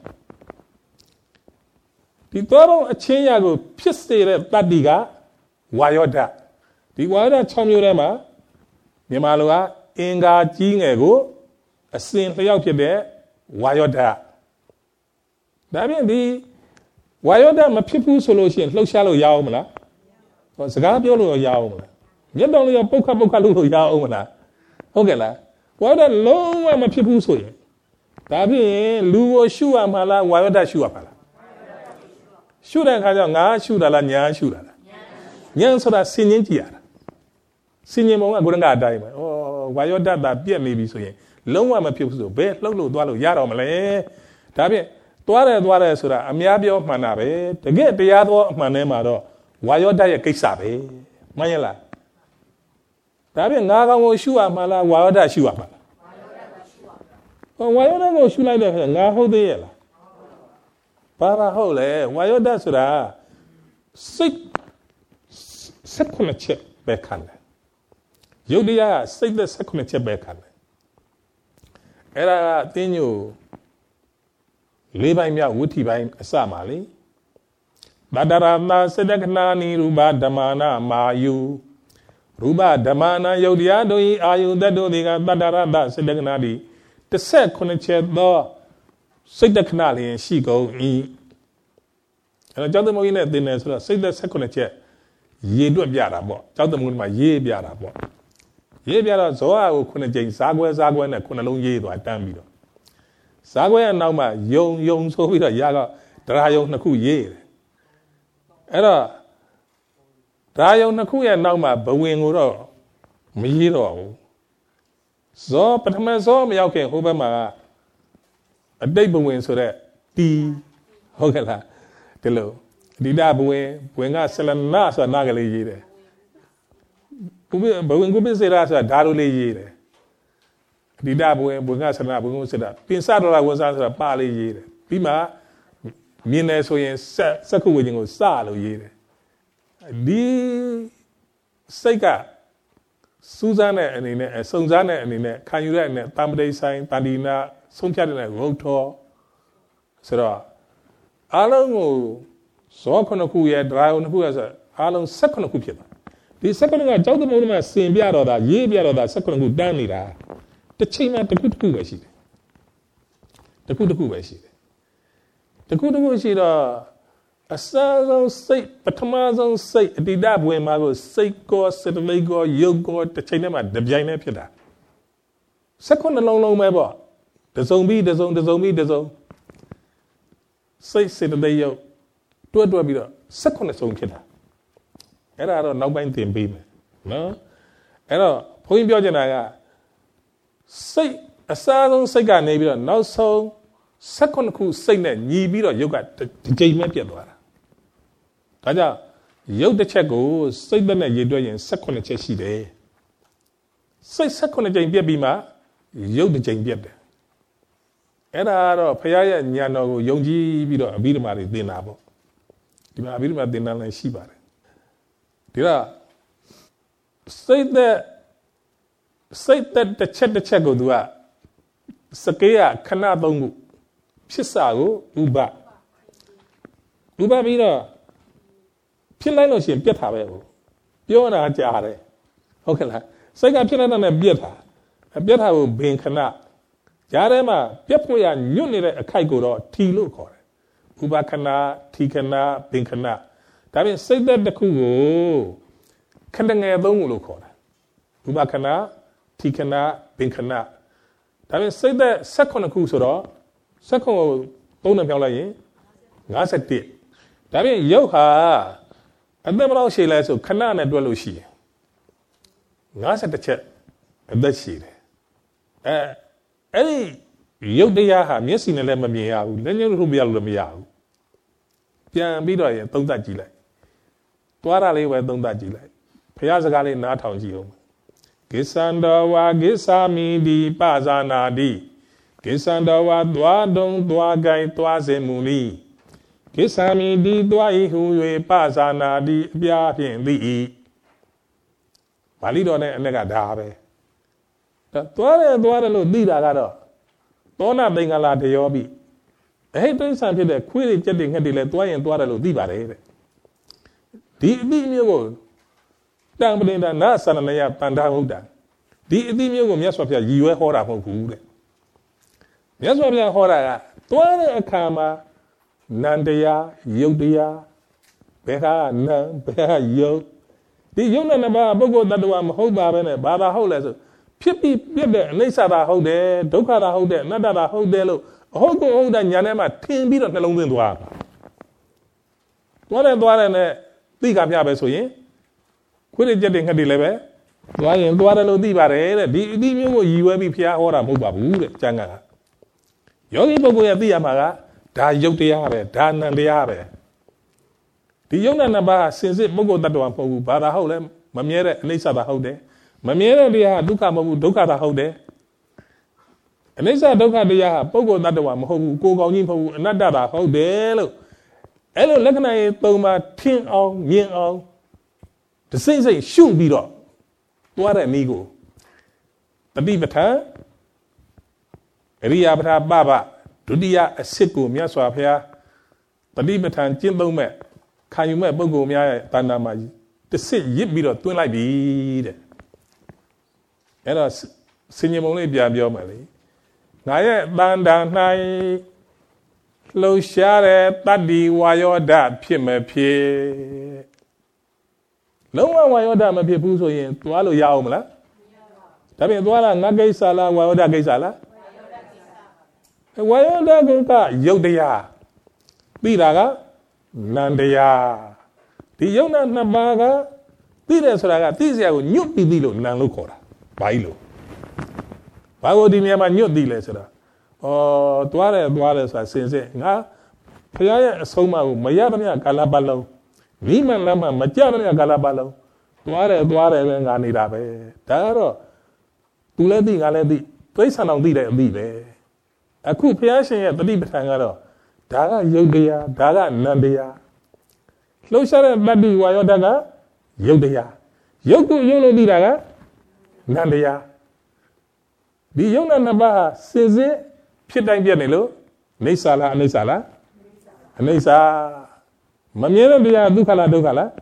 ဒီသွားပုံအချင်းရကိုဖြစ်စေတဲ့တတ္တိကဝါယောဓာတ်ဒီဝါယောဓာတ်6မျိုးထဲမှာမြန်မာလိုကအင်္ဂါကြီးငယ်ကိုအစဉ်လျောက်ဖြစ်တဲ့ဝါယောဓာတ်ဒါဖြင့်ဒီဝါယောဓာတ်မဖြစ်ဘူးဆိုလို့ရှိရင်လှုပ်ရှားလို့ရအောင်မလားစကားပြောလို့ရအောင်မလားမျက်တောင်လေးပုတ်ခတ်လို့ရအောင်မလားဟုတ်ကဲ့လားဝါယောဓာတ်လုံးဝမဖြစ်ဘူးဆိုရင်ဒါဖြင့်လူကိုရှုရမှာလားဝါယောဓာတ်ရှုရမှာလားရှုတဲ့အခါကျတော့ငါရှုတာလားညာရှုတာလားညာဆိုတာစင်ချင်းကြည့်ရတာစင်ချင်းပုံကကိုရကအတိုင်းပဲဩဝါယောဓာတ်သာပြက်နေပြီဆိုရင်လုံးဝမဖြစ်ဘူးဆိုဘယ်လှုပ်လို့သွားလို့ရတော့မလဲဒါဖြင့်သွားတယ်ဆိုတာအများပြောမှန်တာပဲတကယ်တရားတော်အမှန်ထဲမှာတော့ဝါယောဓာတ်ရဲ့ကိစ္စပဲမှန်ရဲ့လားဒါဖြင့်ငါကောင်ကိုရှုရမှာလားဝါယောဓာတ်ရှုရမှာလားဝါယောဓာတ်ကိုရှုလိုက်တဲ့အခါငါဟုတ်သေးရဲ့လားဘာသာဟုတ်လဲဝါယောဓာတ်ဆိုတာစိတ်16ချက်ပဲခံတယ်ယုတ်တရားစိတ်သက်16ချက်ပဲခံတယ်အဲ့ဒါကအသိဉာဏ်၄ပိုင်းမြောက်ဝိဋ္ဌိပိုင်းအစမှာလေ Badarana Sedaknani Ruba Damana Mayu Ruba Damana Yodiadoi Ayu Dadodiga Badarada Sedagnadi the second chair door Sedaknali and she go e and a gentleman at dinner said the second chair ye do biara bo gentleman my ye biara bo ye biara so I will kuna jane Sagwa and a kuna long ye do I damn you Sagwa and now my young so with a yaga dry on Naku ye. Era Rayo Nakuya Nama Bawing Uro Miro So Patamazo Miyake Hubama a day bawing so that tea Hogala Telo Didabwe Buenga Selanasa Nagali Yere Bawing Gubisera Daruli Yere Didabwe Buenga Sanabu Seda Pinsara was answered a Pali Yere Pima Mina so yen saku wing of salo yere. Di Sega Susanna and in a Susanna and in a can you learn a Tamade sign, Tandina, Sunchadina, Rotor, Sera Along Sokonakuya, dry on who has a Along second cookie. The second I told the moment same biara that ye biara that second good danida. The chain at the good Kugashi. The good Kugashi. The good news is a thousand say, Patamazon say, the dab when I was say, go, set a lego, yogo, the China, the Jaina Pida. Second along my bar. The zombie, the zone. Say, set a layo, do a bit. Second zone killer. And I don't know by the beam. No? And point Biogena say, a thousand cigar, maybe no so. Second who say that ye be you got the J. Taja, you the check say that ye doing second chessy day. Say second Jane Bima, you the Jane Bied. And I Paya Yano, Yongi, Bidamari, Dinabo. Dimabima Dinan and Shiba. Dira say that the check the check do Sakea Kanadongu. Chisago, Uba Mira Pilano, she and Pietavo. Yona Jare. Okay, Saga Pilana and Bieta. A Bieta will be in Cana. Jarema, Pietmoya, Unit a Kaigo, Tilo core. Uba Cana, Tikana, Binkana. That means say that the Kugo Kandanga Dongulo core. Uba Cana, Tikana, Binkana. That means say that second Kusoro. Second, don't know Palaye. That's a tip. That means Yoha. And then all she lets of Canaan and Dwellushi. That's at the chat. And that's she. Any Yodeyaha, missing a lemon meow, then you will be a meow. Pian Bidoy, don't that you like. Tuarale, where don't that you like. Piazzagali, not on you. Gisandawa, Gisami, di Pazana di. Kisandawa dwa dong dwa gai dwa zemuni. Kisami di dwa ihu yue pazana di bia pien li. Malido ne nega dabe. Dwa lo di da gado. Dona bengala de yobi. Hey, don't sound the query jetting heading let dwa and dwa lo di bare. Di go. Dang belinda na sanaya pandahuda. Di go miaswapia yue hora ho. Yes, what I horror. Dwana Akama, Nandaya, Yodia, Beha, Nan, Beha, Yo. The Yonanaba, Bogo, that one, Hoba, Baba Holes, Pippy, Bibber, Nesada Hode, Dokara Hode, Nada Hodelo, Hogo Oda Yanema, 10 bit of the London Dwar. What a Dwana, Big up Yabesoye. Quit it jetting a deliver. Why in Dwara Dibare, Dimu, you will be Pia or a Mubabu, Janga. Yogi Bogo Yamaga, Da Yotiare, Dan and the Are. The Yonanaba, since it Bogo that one for Bada Hole, Mamere, Nisa Hode, Mamere, Dia, Duka, Duka Hode. And Nisa Doka Dia, Bogo that one, who go on in another Hode. Hello, Lekana, Toma, Tin on, Yin on. The same say, shoot beat up. What an ego. The Bibata. Ria Baba, Dudia, a sickle, Miaswap here, the Libatan Jimbo met. ခံယူမဲ့ပုဂ္ဂိုလ်များရဲ့တဏ္ဍာမှာတစ်စစ်ရစ်ပြီးတော့တွင်းလိုက်ပြီတဲ့အဲ့တော့စင်ញမုံလေးပြန်ပြောမယ်လေငါရဲ့တဏ္ဍာ၌လှုပ်ရှားတဲ့တတ္တိဝါယောဓဖြစ်မဖြစ်လုံးဝဝါယောဓမဖြစ်ဘူးဆိုရင်သွားလို့ရအောင်မလားဒါပြင်သွားတာငါကိစ္စလားဝါယောဓကိစ္စလားဝါယောဓကရုပ်တရားပြီးတာကနန္တရားဒီယုံနာနှစ်ပါးကသိတယ်ဆိုတာကသိစရာကိုညွတ်ပြီးသိလို့နံလို့ခေါ်တာဘာကြီးလို့ဘာကိုဒီနေရာမှာညွတ်သိလဲဆိုတာသွားတယ်ဆိုတာစင်စစ်ငါဖခင်ရဲ့အဆုံးအမကိုမရသမျှကာလပတ်လုံးမိမှန်လမ်းမှမကြသမျှကာလပတ်လုံးသွားတယ်ပဲငါနေတာပဲဒါကတော့သူလည်းသိငါလည်းသိသိဆန်အောင်သိတဲ့အသိပဲအခုဖခင်ရှင်ရဲ့တတိပဋ္ဌာန်ကတော့ဒါကယုတ်တရားဒါကနန္တရားလှုပ်ရှားတဲ့တတ္တိဝါယောဓကယုတ်တရားယုတ်ကိုယုတ်လို့သိတာကနန္တရားဒီယုတ်နဲ့နှစ်ပါးစစ်စစ်ဖြစ်တိုင်းပြတ်နေလို့အိဋ္ဌာလားအနိစ္စလားအနိစ္စမမြဲတဲ့တရားဒုက္ခလားဒုက္ခလား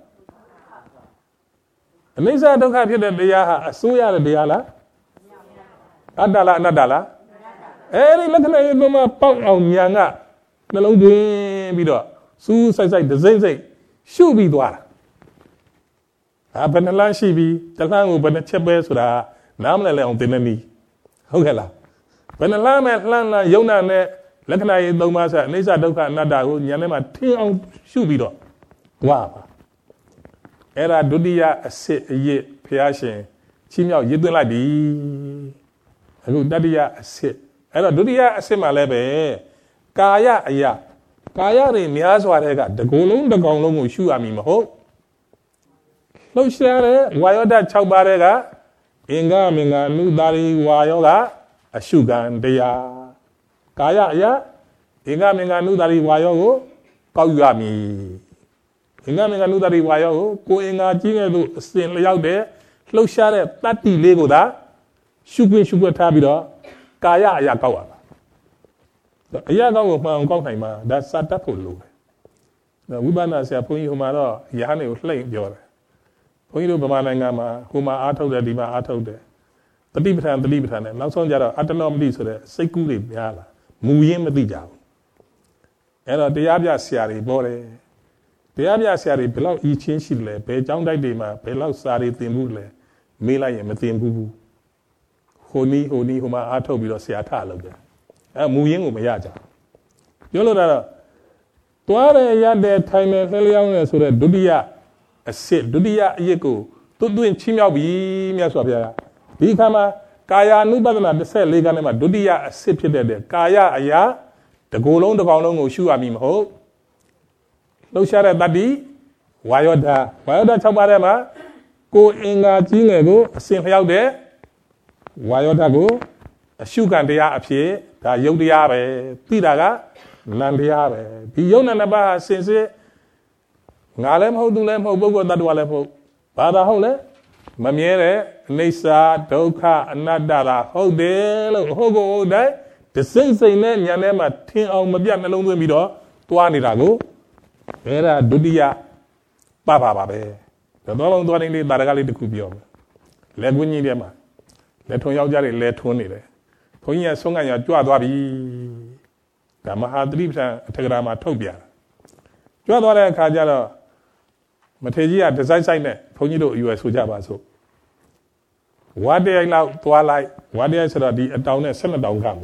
အနိစ္စဒုက္ခဖြစ်တဲ့တရားဟာအစိုးရတဲ့တရားလားအတ္တလားအနတ္တလားအဲ့ဒီလက္ခဏာရေးသုံးပါးပေါက်အောင်ညာကနှလုံးသွင်းပြီးတော့စူးဆိုင်ဒစိမ့်စိမ့်ရှုပြီးသွားတာဘယ်နှလမ်းရှိပြီးတလမ်းကိုဘယ်နှချက်ပဲဆိုတာနားမလည်လဲအောင်သင်နေနီးဟုတ်ကဲ့လားဘယ်နှလမ်းမဲ့လှမ်းယုံနာနဲ့လက္ခဏာရေးသုံးပါးဆိုအနိစ္စဒုက္ခအနတ္တကိုဉာဏ်ထဲမှာထင်အောင်ရှုပြီးတော့သွားပါအဲ့ဒါဒုတိယအစစ်အရစ်ဘုရားရှင်ချီးမြှောက်ရည်သွင်းလိုက်ပြီအခုတတိယအစစ်အဲ့တော့ဒုတိယအစစ်မှာလည်းပဲကာယအရာကာယတွေများစွာတဲ့ကတကူလုံးတစ်ကောင်လုံးကိုရှုရမည်မဟုတ်လှုပ်ရှားတဲ့ဝါယောဓ6ပါးတဲ့ကအင်္ဂမင်္ဂအနုသာရီဝါယောကအရှုခံတရားကာယအရာအင်္ဂမင်္ဂအနုသာရီဝါယောကိုကောက်ယူရမည်အင်္ဂမင်္ဂအနုသာရီဝါယောကိုအင်္ဂါကြီးငယ်သို့အစဉ်လျောက်တဲ့လှုပ်ရှားတဲ့တတ္တိလေးကိုသာရှုခွင့်ထားပြီးတော့ကာယအရာကောက်ရတာအရာကောက်ကိုမှန်အောင်ကောက်နိုင်မှာဒါစတတ်ဖို့လိုတယ်ဝိပဿနာဆရာဘုန်းကြီးဟိုမှာတော့ရဟန်းတွေကိုလှိမ့်ပြောတယ်ဘုန်းကြီးတို့ဗမာနိုင်ငံမှာဟိုမှာအားထုတ်တယ်ဒီမှာအားထုတ်တယ်တတိပဋ္ဌာန်နဲ့နောက်ဆုံးကြတော့အတ္တနောမတိဆိုတဲ့စိတ်ကူးတွေများလာမူရင်းမသိကြဘူးအဲ့တော့တရားပြဆရာတွေပြောတယ်တရားပြဆရာတွေဘယ်လောက်အချင်းရှိလဲဘယ်ကျောင်းတိုက်တွေမှာဘယ်လောက်စာတွေသင်ဘူးလဲမေးလိုက်ရင်မသင်ဘူးဟိုနီးဟိုမှာအားထုတ်ပြီးတော့ဆရာထလုပ်တယ်မူရင်းကိုမရကြပြောလို့တော့တွားရရတဲ့ထိုင်မယ်လှလျောင်းနေဆိုတဲ့ဒုတိယအစစ်ဒုတိယအရစ်ကိုသွင်းချင်းမြောက်ပြီးမြတ်စွာဘုရားဒီခါမှာကာယ ानु ပဒနာ14ခန်းထဲမှာဒုတိယအစစ်ဖြစ်တဲ့ကာယအရာတကူလုံးတစ်ကောင်လုံးကိုရှုရမည်မဟုတ်လှုပ်ရှားတဲ့တတ္တိဝါယောဓ6ပါးထဲမှာကိုအင်္ဂါကြီးငယ်ကိုအစဉ်လျောက်တဲ့ဝါယောဓကိုအရှုခံတရားအဖြစ်ဒါယုတ်တရားပဲသိတာကနန္တရားပဲဒီယုတ်နဲ့နှစ်ပါးဟာစင်စစ်ငါလည်းမဟုတ်သူလည်းမဟုတ်ပုဂ္ဂိုလ်တ attva လည်းမဟုတ်ဘာသာဟုတ်လဲမမြဲတဲ့အနိစ္စဒုက္ခအနတ္တတာဟုတ်တယ်လို့ဟုတ်ကိုဟုတ်တယ်ဒစိမ့်စိမ့်နဲ့ညာထဲမှာထင်အောင်မပြတ်နှလုံးသွင်းပြီးတော့တွားနေတာကိုအဲ့ဒါဒုတိယပါပဲတော့လုံးသွားနေတဲ့တာရကလေးတစ်ခုပြောမယ်လက်ကွင်းကြီးထဲမှာလက်ထွန်ယောက်ျားတွေလက်ထွန်းနေတယ်ဘုန်းကြီးကဆုံးကညာကြွသွားပြီဒါမဟာသတိပဋ္ဌာန်အထက်ကရာမှာထုတ်ပြကြွသွားတဲ့အခါကျတော့မထေကြီးကဒီဇိုင်းဆိုင်နဲ့ဘုန်းကြီးတို့အရွယ်ဆိုကြပါစို့ဝါတရိုက်လောက်သွားလိုက်ဝါတရိုက်ဆိုတော့ဒီအတောင်နဲ့12တောင်ကပေါ့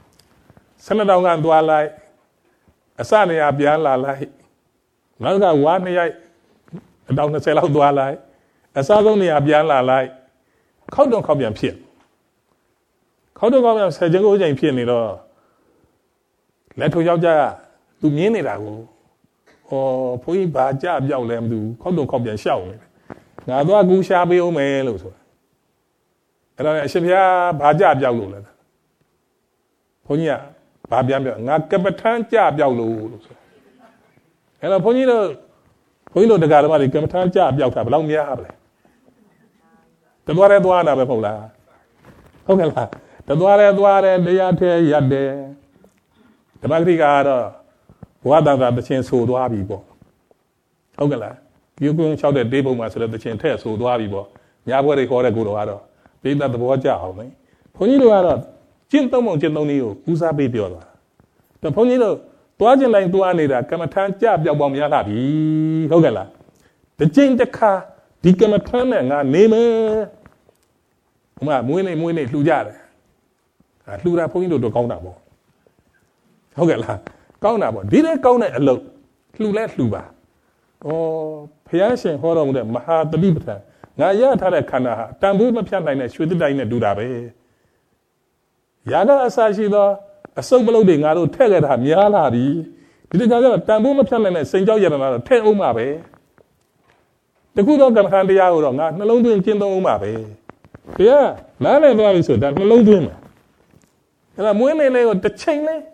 12တောင်ကသွားလိုက်အစနေရာပြန်လာလိုက်နောက်ကဝါနှစ်ရိုက်အတောင်20လောက်သွားလိုက်အစဆုံးနေရာပြန်လာလိုက်ခောက်တော့ခောက်ပြန်ဖြစ်ခောက်တော့ခောက်ပြန်10ကျင်းကိုချိန်ဖြစ်နေတော့လက်ထုံယောက်ျားကသူမြင်းနေတာကိုဘုန်းကြီးဘာကြပြောက်လဲမသိဘူးခောက်တော့ခောက်ပြန်ရှောက်နေတယ်ငါသွားကူရှာပေးအောင်မယ်လို့ဆိုတာအဲ့တော့အရှင်ဘုရားဘာကြပြောက်လို့လဲဘုန်းကြီးကဘာပြန်ပြောငါကပ္ပထန်းကြပြောက်လို့ဆိုအဲ့တော့ဘုန်းကြီးတို့တရားဓမ္မတွေကပ္ပထန်းကြပြောက်တာဘယ်လောက်များပါလဲတသွားရဲသွားတာပဲဟုတ်လားဟုတ်ကဲ့လားတသွားရဲသွားတယ်တရားထဲရတယ်ဓမ္မဂရိကတော့ဘဝတန်တာတခြင်းဆိုသွားပြီပေါ့ဟုတ်ဟုတ်ကလားဒီကုန်းလျှောက်တဲ့ဒေးပုံမှာဆိုတော့တချင်ထက်ဆိုသွားပြီပေါ့ညာဘွဲတွေခေါ်တဲ့ကိုတော်ကတော့ပိဋကသဘောကျအောင်လေဘုန်းကြီးတို့ကတော့ကျင့်သုံးပုံကျင့်သုံးနည်းကိုဦးစားပေးပြောသွားတာဘုန်းကြီးတို့တွားကျင်တိုင်းတွားနေတာကမ္မထမ်းကြပြောက်ပေါင်းများလာပြီဟုတ်ကဲ့လားတစ်ချိန်တစ်ခါဒီကမ္မထမ်းနဲ့ငါနေမယ်ဟိုမှာမွေးနေလှူကြတယ်လှူတာဘုန်းကြီးတို့တော့ကောင်းတာပေါ့ဟုတ်ကဲ့လားကောင်းတာပေါ့ဒီတဲ့ကောင်းတဲ့အလုပ်လှူလဲလှူပါဩဘုရားရှင်ဟောတော်မူတဲ့မဟာတတိပဋ္ဌာန်ငါရထားတဲ့ခန္ဓာဟာတန်ဖိုးမဖြတ်နိုင်တဲ့ရွှေသစ်တိုင်းနဲ့တူတာပဲရာဂအစာရှိသောအစုပ်ပလုတ်တွေငါတို့ထည့်ခဲ့တာများလာပြီဒီတခါကျတော့တန်ဖိုးမဖြတ်နိုင်တဲ့စိန်ကြောက်ရတနာတော့ထည့်အောင်ပါပဲတခုတော့ကမ္မထာတရားကိုတော့ငါနှလုံးသွင်းကျင့်သုံးအောင်ပါပဲတရားနားလည်သွားပြီဆိုတော့နှလုံးသွင်းမှာအဲ့ဒါမွေးနေလေးကိုတစ်ချိန်လေး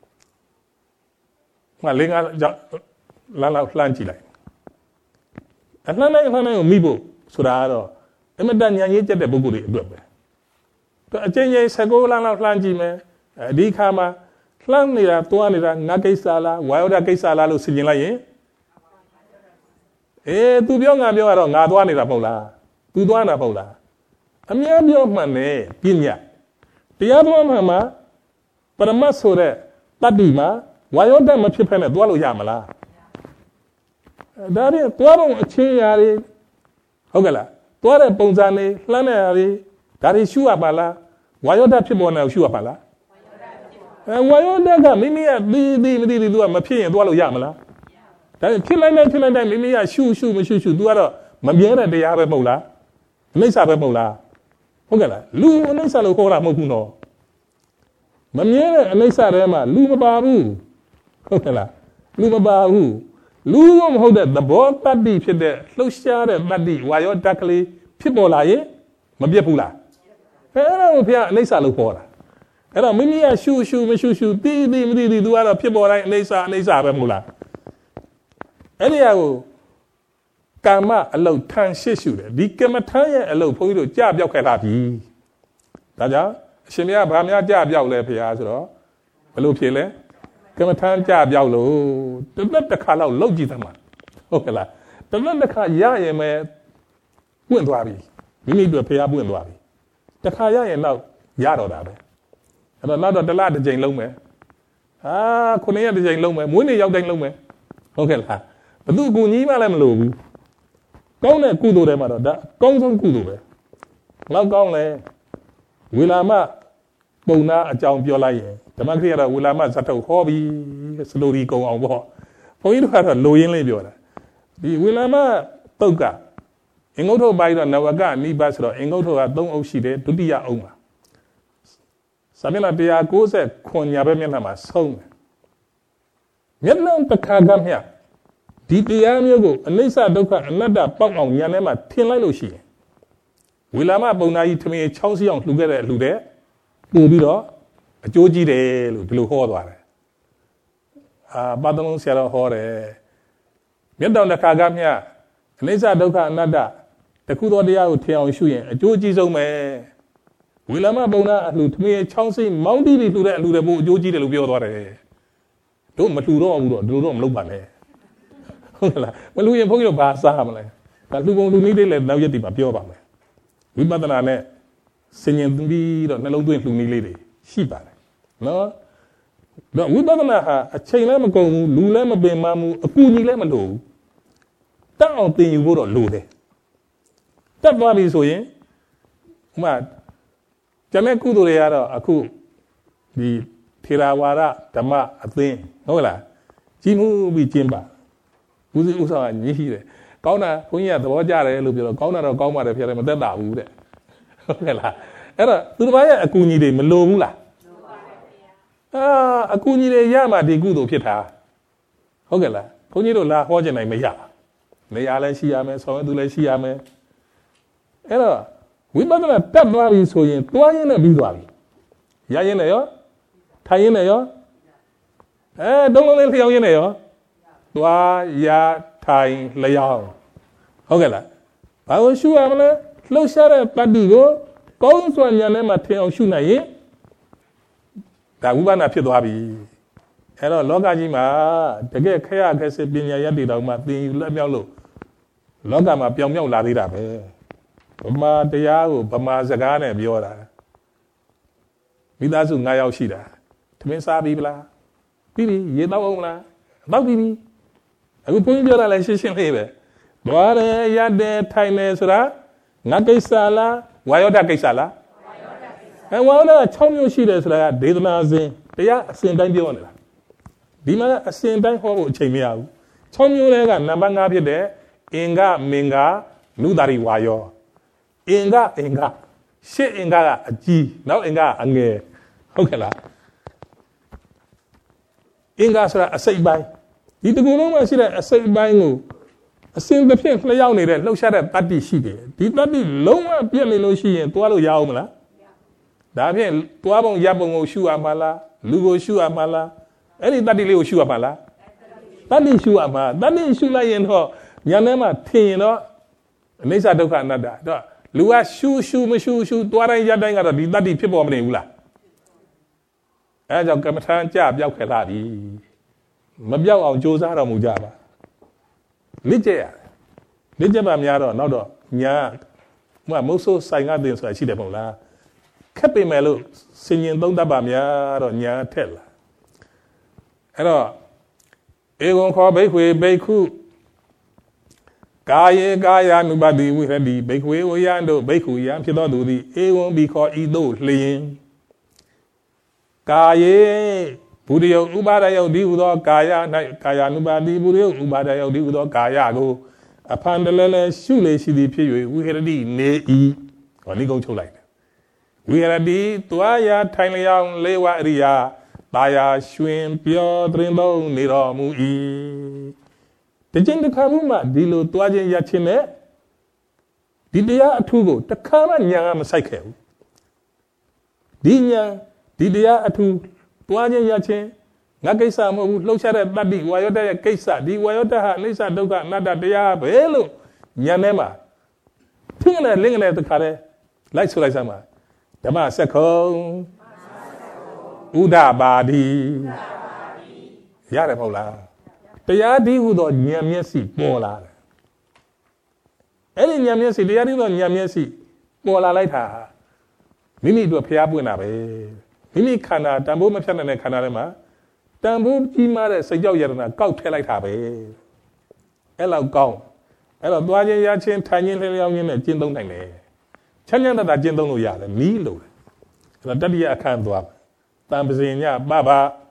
ငါလင်းကလာလှမ်းကြည့်လိုက်အလှမ်းတိုင်းကိုမိဖို့ဆိုတာကတော့အမတန်ဉာဏ်ရည်ကျက်တဲ့ပုဂ္ဂိုလ်တွေအတွက်ပဲအကျဉ်းချင်း16လလောက်လှမ်းကြည့်မယ်ဒီခါမှာလှမ်းနေတာတွားနေတာငါကိစ္စလားဝါယောဒကိစ္စလားလို့ဆင်ခြင်လိုက်ရင်သူပြောငါပြောကတော့ငါသွားနေတာမဟုတ်လားသူသွားနေတာမဟုတ်လားအများပြောမှန်တယ်ပညာတရားတော်မှန်မှာပရမတ်ဆိုတဲ့တတ္တိမှာဝါယောဒမဖြစ်ဖက်နဲ့သွားလို့ရမလားဒါတွေသွားတော့အချင်းရာတွေဟုတ်ကဲ့လားသွားတဲ့ပုံစံတွေလှမ်းတဲ့ရာတွေဒါတွေရှုရပါလားဝါယောဒဖြစ်ပေါ်နေရှုရပါလားဝါယောဒကမိမိကဒီမသိသူကမဖြစ်ရင်သွားလို့ရမလားဒါဖြစ်လိုက်တိုင်းမိမိကရှုမရှုသူကတော့မမြဲတဲ့တရားပဲမဟုတ်လားအနိစ္စပဲမဟုတ်လားဟုတ်ကဲ့လားလူအနိစ္စလို့ခေါ်တာမဟုတ်ဘူးနော်မမြဲတဲ့အနိစ္စထဲမှာလူမပါဘူးဟုတ်ကဲ့လားလူမပါဘူးလူရောမဟုတ်တဲ့သဘောတတ္တိဖြစ်တဲ့လှုပ်ရှားတဲ့တတ္တိဝါယောဓာတ်ကလေးဖြစ်ပေါ်လာရင်မပြတ်ဘူးလားအဲ့ဒါကိုဘုရားအနိစ္စလို့ခေါ်တာအဲ့တော့မိမိကရှုမရှုသိမသိသူကတော့ဖြစ်ပေါ်တိုင်းအနိစ္စပဲမဟုတ်လားအဲ့ဒီဟာကိုကာမအလုတ်ထန်ရှစ်ရှုတယ်ဒီကမ္မထမ်းရဲ့အလုတ်ဘုန်းကြီးတို့ကြပြောက်ခဲ့လာပြီဒါကြောင့်အရှင်မြတ်ဗာများကြပြောက်လဲဘုရားဆိုတော့ဘယ်လိုဖြစ်လဲကမ္မထမ်းကြပြောက်လို့တစ်ခါလောက်လောက်ကြည့်သမှာဟုတ်ကဲ့လားတစ်ခါရရင်ပဲပွင့်သွားပြီမိမိတို့ဘုရားပွင့်သွားပြီတစ်ခါရရင်တော့ရတော့တာပဲအဲ့တော့နောက်တော့တစ်လတစ်ကြိမ်လုံးမယ်9ရက်တစ်ကြိမ်လုံးမယ်မွေးနေ့ရောက်တိုင်းလုံးမယ်ဟုတ်ကဲ့လားဘသူကူညီမှလည်းမလိုဘူးကောင်းတဲ့ကုသိုလ်တွေမှာတော့ဒါအကောင်းဆုံးကုသိုလ်ပဲလောက်ကောင်းလဲဝေလာမပုံနာအကြောင်းပြောလိုက်ရင်ဓမ္မခရိယတော့ဝေလာမဇတ်ထုတ်ဟောပြီးစလိုဒီကုံအောင်ပေါ့ဘုန်းကြီးတို့ကတော့လိုရင်းလေးပြောတာဒီဝေလာမတုတ်ကအင်္ဂုတ္တပိုင်းတော့နဝကအနိဘတ်ဆိုတော့အင်္ဂုတ္တက3အုပ်ရှိတယ်ဒုတိယအုပ်မှာစာမျက်နှာ190ညာဘက်မျက်နှာမှာဆုံးတယ်မျက်နှာတစ်ခါကမျှဒီတရားမျိုးကိုအနိစ္စဒုက္ခအနတ္တပေါက်အောင်ဉာဏ်ထဲမှာထင်လိုက်လို့ရှိရင်ဝေလာမပုံနာကြီးထမင်းချောင်းစီအောင်လှူခဲ့တဲ့အလှူတဲ့ပို့ပြီးတော့အကျိုးကြီးတယ်လို့ဒီလိုဟောသွားတယ်ပါတလုံးဆရာတော်ဟောတယ်မျက်တောင်တစ်ခါကမျှအနိစ္စဒုက္ခအနတ္တတခုသောတရားကိုထင်အောင်ရှုရင်အကျိုးကြီးဆုံးပဲဝေလာမပုံနာအလှူထမင်းချောင်းစီမောင်းတီးပြီးလှူတဲ့အလှူတဲ့ပို့အကျိုးကြီးတယ်လို့ပြောသွားတယ်တို့မလှူတော့ဘူးတော့ဒီလိုတော့မလုပ်ပါနဲ့ဟုတ်ကဲ့လားမလှူရင်ဘုန်းကြီးတို့ဘာစားမလဲဒါလှူပုံလှူနည်းလေးလည်းနောက်ရက်ဒီမှာပြောပါမယ်ဝိပဿနာနဲ့ဆင်ញင်ပြီးတော့နှလုံးသွင်းလှူနည်းလေးတွေရှိပါတယ်နော်တော့ဝိပဿနာဟာအချိန်လည်းမကုန်ဘူးလူလည်းမပင်မမှုအကူကြီးလည်းမလိုဘူးတက်အောင်သင်ယူဖို့တော့လိုတယ်တက်သွားပြီဆိုရင်ဥမာကျန်တဲ့ကုသိုလ်တွေကတော့အခုဒီထေရဝါဒဓမ္မအသင်းဟုတ်လားကြီးမှုပြီးကျင်းပါဦးစီးဥဆောင်ကညှိရှိတယ်ကောင်းတာဘုန်းကြီးကသဘောကျတယ်လို့ပြောတော့ကောင်းတာတော့ကောင်းပါတယ်ဖျက်တယ်မသက်တာဘူးတဲ့ဟုတ်ကဲ့လားအဲ့တော့သူတစ်ပါးရဲ့အကူအညီတွေမလိုဘူးလားလိုပါပါဗျာအကူအညီတွေရမှဒီကုသိုလ်ဖြစ်တာဟုတ်ကဲ့လားဘုန်းကြီးတို့လာဟောကျင်နိုင်မရနေရာလည်းရှိရမယ်ဆောင်းသူလည်းရှိရမယ်အဲ့တော့ဝိပဿနာတက်သွားပြီဆိုရင်တွားရင်းနဲ့ပြီးသွားပြီရရင်းနဲ့ရောထိုင်ရင်းနဲ့ရောတုံးလုံးလေးလျှောက်ရင်းနဲ့ရောသွားရထိုင်လျောင်းဟုတ်ကဲ့လားဘာလို့ရှုရမလဲလှုပ်ရှားတဲ့တတ္တိကိုကောင်းစွာဉာဏ်နဲ့မှထင်အောင်ရှုနိုင်ရင်ဒါဝိပဿနာဖြစ်သွားပြီအဲ့တော့လောကကြီးမှာတကယ်ခရခက်စစ်ပညာရတ္တိတော်မှာသင်ယူလက်မြောက်လို့လောကမှာပြောင်မြောက်လာသေးတာပဲဗမာတရားကိုဗမာစကားနဲ့ပြောတာမိသားစု9ယောက်ရှိတာသမင်းစားပြီးဗလားပြီးပြီရေတောက်အောင်လားတောက်ပြီးပြီအခုဘုန်းကြီးပြောတာလည်းရှင်းရှင်းလေးပဲဘာရဲရတဲ့ထိုင်နေဆိုတာငါကိစ္စလားဝါယောဒကိစ္စလားဝါယောဒ6မျိုးရှိတယ်ဆိုတာကဒေသနာစဉ်တရားအစဉ်တိုင်းပြောနေတာဒီမှာအစဉ်တိုင်းဟောဖို့အချိန်မရဘူး6မျိုးတွေကနံပါတ်5ဖြစ်တဲ့အင်္ဂမင်္ဂနုတာရိဝါယောအင်္ဂရှစ်အင်္ဂကအကြီးနောက်အင်္ဂကအငယ်ဟုတ်ကဲ့လားအင်္ဂဆိုတာအစိတ်ပိုင်းဒီတကူလုံးမှာရှိတဲ့အစိတ်ပိုင်းကိုအစဉ်တစ်ဖြင့်လျှောက်နေတဲ့လှုပ်ရှားတဲ့တတ္တိရှိတယ်ဒီတတ္တိလုံးဝပြည့်နေလို့ရှိရင်သွားလို့ရအောင်မလားဒါဖြင့်သွားပုံရပ်ပုံကိုရှုရမှာလားလူကိုရှုရမှာလားအဲ့ဒီတတ္တိလေးကိုရှုရမှာလားတတ္တိရှုရမှာတတ္တိရှုလိုက်ရင်တော့ညာထဲမှာထင်ရင်တော့အနိစ္စဒုက္ခအနတ္တတော့လူကရှုမရှုသွားတိုင်းရပ်တိုင်းကတော့ဒီတတ္တိဖြစ်ပေါ်မနေဘူးလားအဲဒါကြောင့်ကမ္မထာကြပြောက်ခဲ့လာပြီမပြောက်အောင်ကြိုးစားတော်မူကြပါလက်ကျက်ရတယ်လက်ကျက်ပါများတော့နောက်တော့ညာမုတ်ဆိုးဆိုင်ကတင်ဆိုတာရှိတယ်မဟုတ်လားခက်ပေမဲ့လို့စင်ရင်သုံးတတ်ပါများတော့ညာထက်လာအဲ့တော့ဧဝံခောဘိက္ခွေဘိက္ခုကာယေကာယ ानु ပတိဝိရတိဘိက္ခွေဝယံတို့ဘိက္ခုယံဖြစ်သောသူသည်ဧဝံဘိခောဤသို့လျင်ကာယေဘုရိယဥပါဒယုတ်ဒီဟုသောကာယ၌ကာယ ानु ပတိဘုရိယဥပါဒယုတ်ဒီဟုသောကာယကိုအဖန်တလဲလဲရှုလေရှိသည်ဖြစ်၍ဝိရတိနေဤဟောဒီကုန်းချုပ်လိုက်တယ်ဝိရတိသွားရထိုင်လျောင်းလေးဝအရိယာတာယာရွှင်ပြောတရင်သုံးနေတော်မူ၏တခြင်းတစ်ခါမှဒီလိုသွားခြင်းရခြင်းနဲ့ဒီတရားအထူးကိုတစ်ခါမှညာမဆိုင်ခဲ့ဘူးဒီညာဒီတရားအထူးသွားခြင်းရခြင်းငါကိစ္စမဟုတ်ဘူးလှုပ်ရှားတဲ့တတ္တိဝါယောတရဲ့ကိစ္စဒီဝါယောတဟာအိဋ္ဌဒုက္ခအနတ္တတရားပဲလို့ညာထဲမှာထင်တယ်လင်းတယ်တခါတည်းလိုက်ဆိုလိုက်စမ်းပါဓမ္မစက္ခုံဥဒ္ဒပါတိရတယ်မဟုတ်လားတရားဒီဟုသောဉာဏ်မျက်စိပေါ်လာတယ်အဲ့ဒီဉာဏ်မျက်စိတရားဒီဟုသောဉာဏ်မျက်စိပေါ်လာလိုက်တာမိမိတို့ဖျားပွင့်တာပဲမိမိခန္ဓာတန်ဖိုးမဖြတ်နိုင်တဲ့ခန္ဓာထဲမှာတန်ဖိုးကြီးမားတဲ့စိတ်ကြောက်ယတနာကောက်ထည့်လိုက်တာပဲအဲ့လောက်ကောင်းအဲ့တော့သွားခြင်းရခြင်းထိုင်ခြင်းလျောင်းခြင်းနဲ့ကျင့်သုံးနိုင်တယ်ချမ်းချမ်းသာသာကျင့်သုံးလို့ရတယ်နီးလို့အဲ့တော့တတိယအခန်းသွားတန်ပစင်ညပပ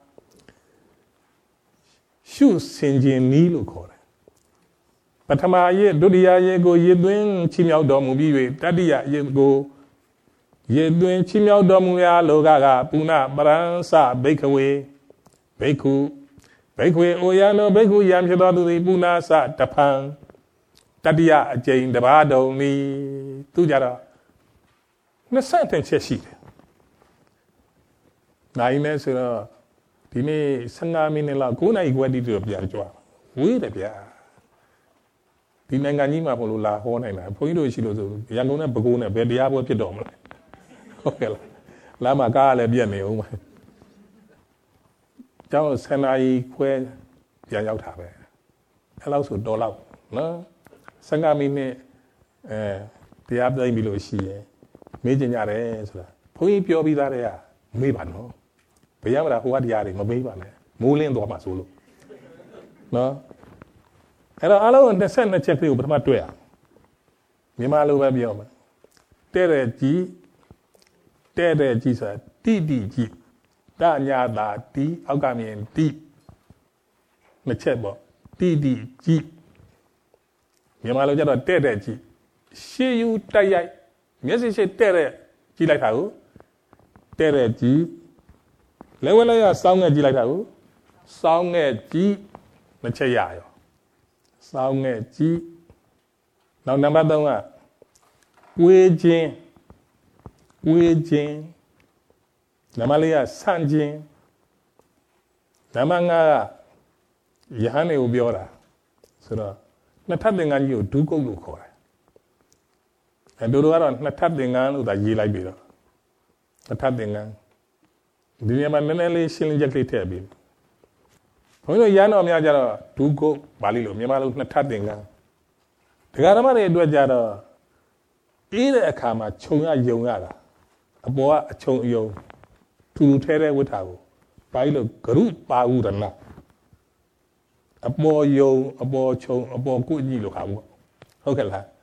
ရှုစင်ခြင်းနီးလို့ခေါ်တယ်ပထမယေဒုတိယယေကိုယေသွင်းချီးမြှောက်တော်မူပြီး၍တတိယယေကိုယေသွင်းချီးမြှောက်တော်မူရာလောကကပုဏ္ဏပရံစဘိက္ခဝေဘိက္ခုဘိက္ခွေအိုယံတို့ဘိက္ခုယံဖြစ်တော်သူသည်ပုဏ္ဏစတဖန်တတိယအကျိန်တပါးတုံနီသူကြတော့20တန်ချက်ရှိတယ်နိုင်နေဆိုတော့ဒီနေ့15မိနစ်လောက်9နာရီခွဲတိတိတော့ပြန်ကြွားဝေးတယ်ဗျာဒီနိုင်ငံကြီးမှာဘလို့လာဟောနိုင်တာဘုန်းကြီးတို့ရှိလို့ဆိုရန်ကုန်နဲ့ပဲခူးနဲ့ဘယ်တရားပွဲဖြစ်တော်မလဲဟုတ်ကဲ့လားလမ်းမှာကားလည်းပြက်နေအောင်ပါကျောင်း10နာရီခွဲပြန်ရောက်တာပဲအဲ့လောက်ဆိုတော်လောက်နော်15မိနစ်တရားပြိုင်ပြီလို့ရှိရင်မေးကြကြတယ်ဆိုတာဘုန်းကြီးပြောပြီးသားတဲ့ကမေးပါနော်ဘယ်ရမလားဟိုကတရားတွေမမေးပါနဲ့မိုးလင်းသွားမှာဆိုလို့နော်အဲ့တော့အားလုံး22ချက်ကလေးကိုပထမတွေ့ရမြန်မာလိုပဲပြောမှာတဲ့တဲ့ကြီးဆိုတာတိတိကြီးတညာတာတိအောက်ကမြင်တိနှစ်ချက်ပေါ့တိတိကြီးမြန်မာလိုကျတော့တဲ့တဲ့ကြီးရှေးယူတိုက်ရိုက်မျက်စိရှိတဲ့ကြီးလိုက်တာကိုတဲ့ကြီးလဲဝဲလဲရစောင်းငယ်ကြီးလိုက်တာကိုစောင်းငယ်ကြီးနှစ်ချက်ရရောစောင်းငယ်ကြီးနောက်နံပါတ်3ကဝေးခြင်းနံပါတ်4ကဆန့်ခြင်းနံပါတ်5ကယဟန်တွေကိုပြောတာဆိုတော့နှစ်ထပ်သင်္ကန်းကြီးကိုဒုက္ကုတ်လို့ခေါ်တယ်အဲတို့ကတော့နှစ်ထပ်သင်္ကန်းလို့သာရေးလိုက်ပြီးတော့နှစ်ထပ်သင်္ကန်းဒီနေရာမှာနည်းနည်းလေးရှင်းလင်းချက်လေးထည့်ပြီးဘုန်းကြီးတို့ရန်တော်များကြတော့ဒုကုတ်ပါဠိလိုမြန်မာလိုနှစ်ထပ်သင်္ကန်းဒကာဓမ္မတွေအတွက်ကြတော့အေးတဲ့အခါမှာခြုံရယုံရတာအပေါ်ကအချုံအယုံထူထူထဲထဲဝတ်တာကိုပါဠိလိုဂရုပါဟုရဏအပေါ်ယုံအပေါ်ခြုံအပေါ်ကိုကြီးလို့ခါဘူးဟုတ်ကဲ့လား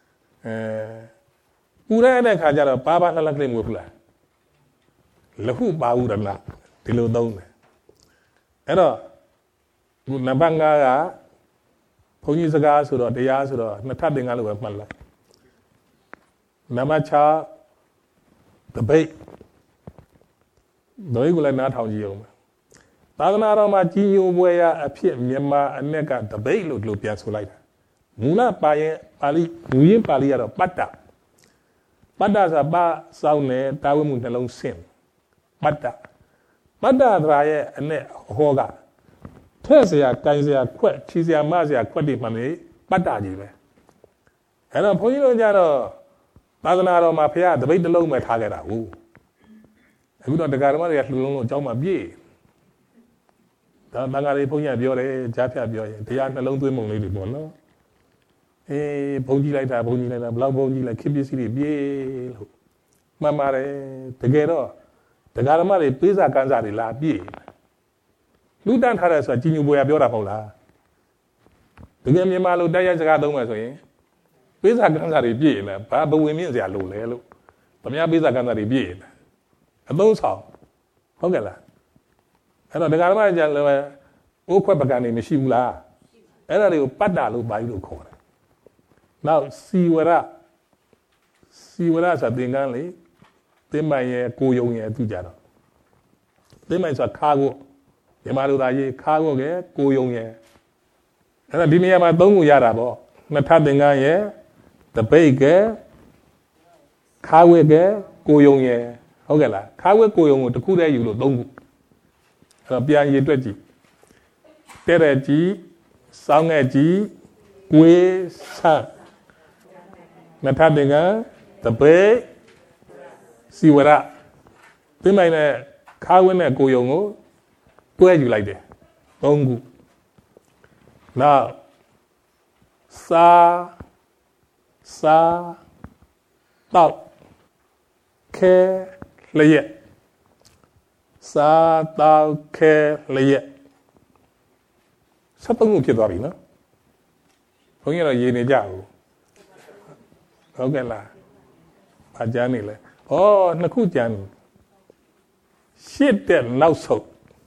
ပူရတဲ့ခါကျတော့ပါပါလှလှကလေးမဟုတ်ဘူးလားလဟုပါဟုရဏဒီလိုသုံးတယ်အဲ့တော့ဒီနံပါတ်5ကဘုန်းကြီးစကားဆိုတော့တရားဆိုတော့နှစ်ထပ်သင်္ကန်းလို့ပဲမှတ်လိုက်နံပါတ်6တပိတ်ကိုလည်းနားထောင်ကြည့်အောင်သာသနာတော်မှာကြီးညိုပွဲရအဖြစ်မြန်မာအ내ကတပိတ်လို့ပြန်ဆိုလိုက်တာမူလပါရင်ပါဠိမူရင်းပါဠိကတော့ပတ္တဆိုတာပါစောင်းနဲ့တာဝိမှုနှလုံးဆင့်ပတ္တသရာရဲ့အ내ဟောကထက်เสียကိုင်เสียခွက်ချီเสียမเสียခွက်တွေမှနေပတ္တကြီးပဲအဲ့တော့ဘုန်းကြီးတို့ကြတော့သာသနာတော်မှာဖခင်တပိတ်တစ်လုံးပဲထားခဲ့တာဟုတ်အခုတော့တရားဓမ္မတွေကလှလုံးလုံးအကြောင်းမှပြည့်ဒါတန်ခါးလေးဘုန်းကြီးပြောတယ်ကြားဖြတ်ပြောရင်တရားနှလုံးသွင်းပုံလေးတွေပေါ့နော်ဘုန်းကြီးလိုက်တာဘလောက်ဘုန်းကြီးလိုက်ခေပစ္စည်းတွေပြေးလို့မှန်ပါတယ်တကယ်တော့တရားဓမ္မတွေပေးစာကမ်းစာတွေလာပြေးလူတန်းထားတယ်ဆိုတာကြီးညိုပွဲရပြောတာမဟုတ်လားတကယ်မြန်မာလိုတိုက်ရိုက်စကားသုံးမယ်ဆိုရင်ပေးစာကမ်းစာတွေပြည့်နေဘာဘဝင်မြင့်စရာလိုလဲလို့ဗမာပေးစာကမ်းစာတွေပြည့်နေအသုံးဆောင်ဟုတ်ကဲ့လားအဲ့တော့တရားဓမ္မကျန်လည်းအိုးခွက်ပကံတွေမရှိဘူးလားအဲ့ဒါတွေကိုပတ္တလို့ပါဠိလိုခေါ်တယ်နောက်စီဝရဆိုသင်္ကန်းလေသင်္မိုင်ရဲ့ကိုယုံရဲ့သူကြတော့သင်္မိုင်ဆိုတာခါကိုမြန်မာလိုသားရေးခါကိုကကိုယုံရဲ့အဲ့တော့ဒီနေရာမှာသုံးခုရတာပေါ့နှစ်ထပ်သင်္ကန်းရဲ့တပိတ်ကခါဝဲကကိုယုံရဲ့ဟုတ်ကဲ့လားခါဝဲကိုယုံကိုတစ်ခုတည်းယူလို့သုံးခုအဲ့တော့ပြန်ရေးတွက်ကြည့်တဲ့တဲ့ကြီးစောင်းငယ်ကြီးကွေးဆန်းနှစ်ထပ်သင်္ကန်းတပိတ်စီဝရသင်္မိုင်နဲ့ခါဝဲနဲ့ကိုယုံကိုတွဲယူလိုက်တယ်သုံးခုနောက်စာတောက်ခဲလျက်စာတောက်ခဲလျက်73ခုဖြစ်သွားပြီနော်ဘုန်းကြီးတော့ရေးနေကြဘူးဟုတ်ကဲ့လားအကြမ်းနေလဲဩနှစ်ခုကြမ်းရှစ်တဲ့နောက်ဆုံး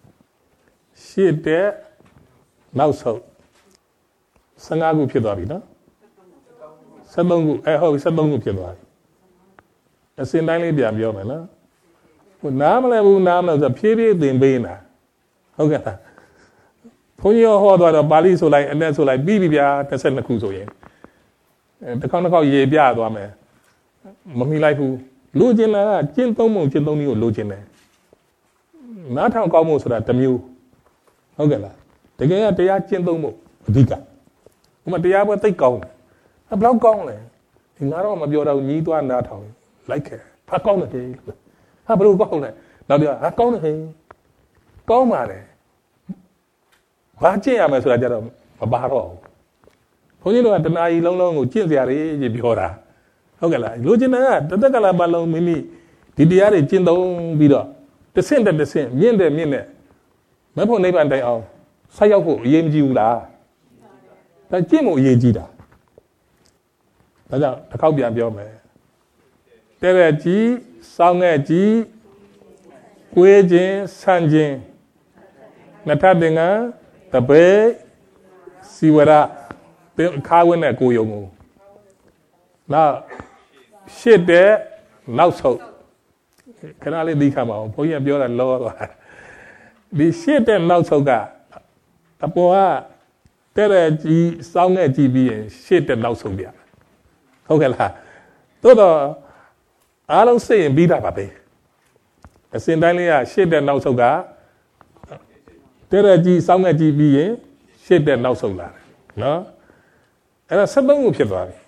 15ခုဖြစ်သွားပြီနော်73ခုဟုတ်ပြီ73ခုဖြစ်သွားပြီအစဉ်တိုင်းလေးပြန်ပြောမယ်နော်ဟိုနားမလဲဘူးနားမလဲဆိုဖြည်းဖြည်းသင်ပေးနေတာဟုတ်ကဲ့လားဘုန်းကြီးဟောသွားတော့ပါဠိဆိုလိုက်အ내ဆိုလိုက်ပြီးပြီဗျာ22ခုဆိုရင်တစ်ခေါက်ရေပြသွားမယ်မမိလိုက်ဘူးလိုချင်တာကကျင့်သုံးပုံကျင့်သုံးနည်းကိုလိုချင်တယ်နားထောင်ကောင်းမှုဆိုတာတစ်မျိုးဟုတ်ကဲ့လားတကယ်ကတရားကျင့်သုံးဖို့အဓိကဥပမာတရားပွဲသိကောင်းတယ်ဘယ်လောက်ကောင်းလဲဒီငါတော့မပြောတော့ညီးသွားနားထောင်လိုက်ခဲ့ဟာကောင်းတယ်ဟဲ့ဟာဘယ်လိုကောင်းလဲနောက်တည်းဟာကောင်းတယ်ဟဲ့ကောင်းပါတယ်ဘာကျင့်ရမယ်ဆိုတာကြတော့မပါတော့ဘူးဘုန်းကြီးတို့ကတဏှာကြီးလုံးလုံးကိုကျင့်စရာတွေကြီးပြောတာဟုတ်ကဲ့လားလိုချင်တာကတသက်ကလာပါလုံးမိမိဒီတရားတွေကျင့်သုံးပြီးတော့တစ်ဆင့်တက်တစ်ဆင့်မြင့်တဲ့မဖို့နိဗ္ဗာန်တိုင်အောင်ဆက်ရောက်ဖို့အရေးမကြီးဘူးလားဒါကျင့်ဖို့အရေးကြီးတာဒါကြောင့်တစ်ခေါက်ပြန်ပြောမယ်တဲ့ကြီးစောင်းတဲ့ကြီးကွေးခြင်းဆန့်ခြင်းနှစ်ထပ်သင်္ကန်းတပိတ်စီဝရခါဝဲနဲ့ကိုယုံကိုနောက်ရှစ်တဲ့နောက်ဆုံးခဏလေးသိခါမအောင်ဘုန်းကြီးပြောတာလောသွားဒီရှစ်တဲ့နောက်ဆုံးကအပေါ်ကတဲ့ကြီးစောင်းတဲ့ကြီးပြီးရင်ရှစ်တဲ့နောက်ဆုံးပြဟုတ်ကဲ့လားသို့တော့အားလုံးစိတ်ရင်ပြီးတာပါပဲအစဉ်တိုင်းလေးကရှစ်တဲ့နောက်ဆုံးကတဲ့ကြီးစောင်းတဲ့ကြီးပြီးရင်ရှစ်တဲ့နောက်ဆုံးလာတယ်နော်အဲ့ဒါ73ခုဖြစ်သွားပြီ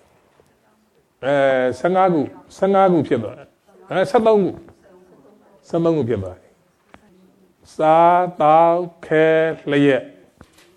15ခုဖြစ်သွားတယ်73ခုဖြစ်သွားပြီစာတောက်ခဲလျက်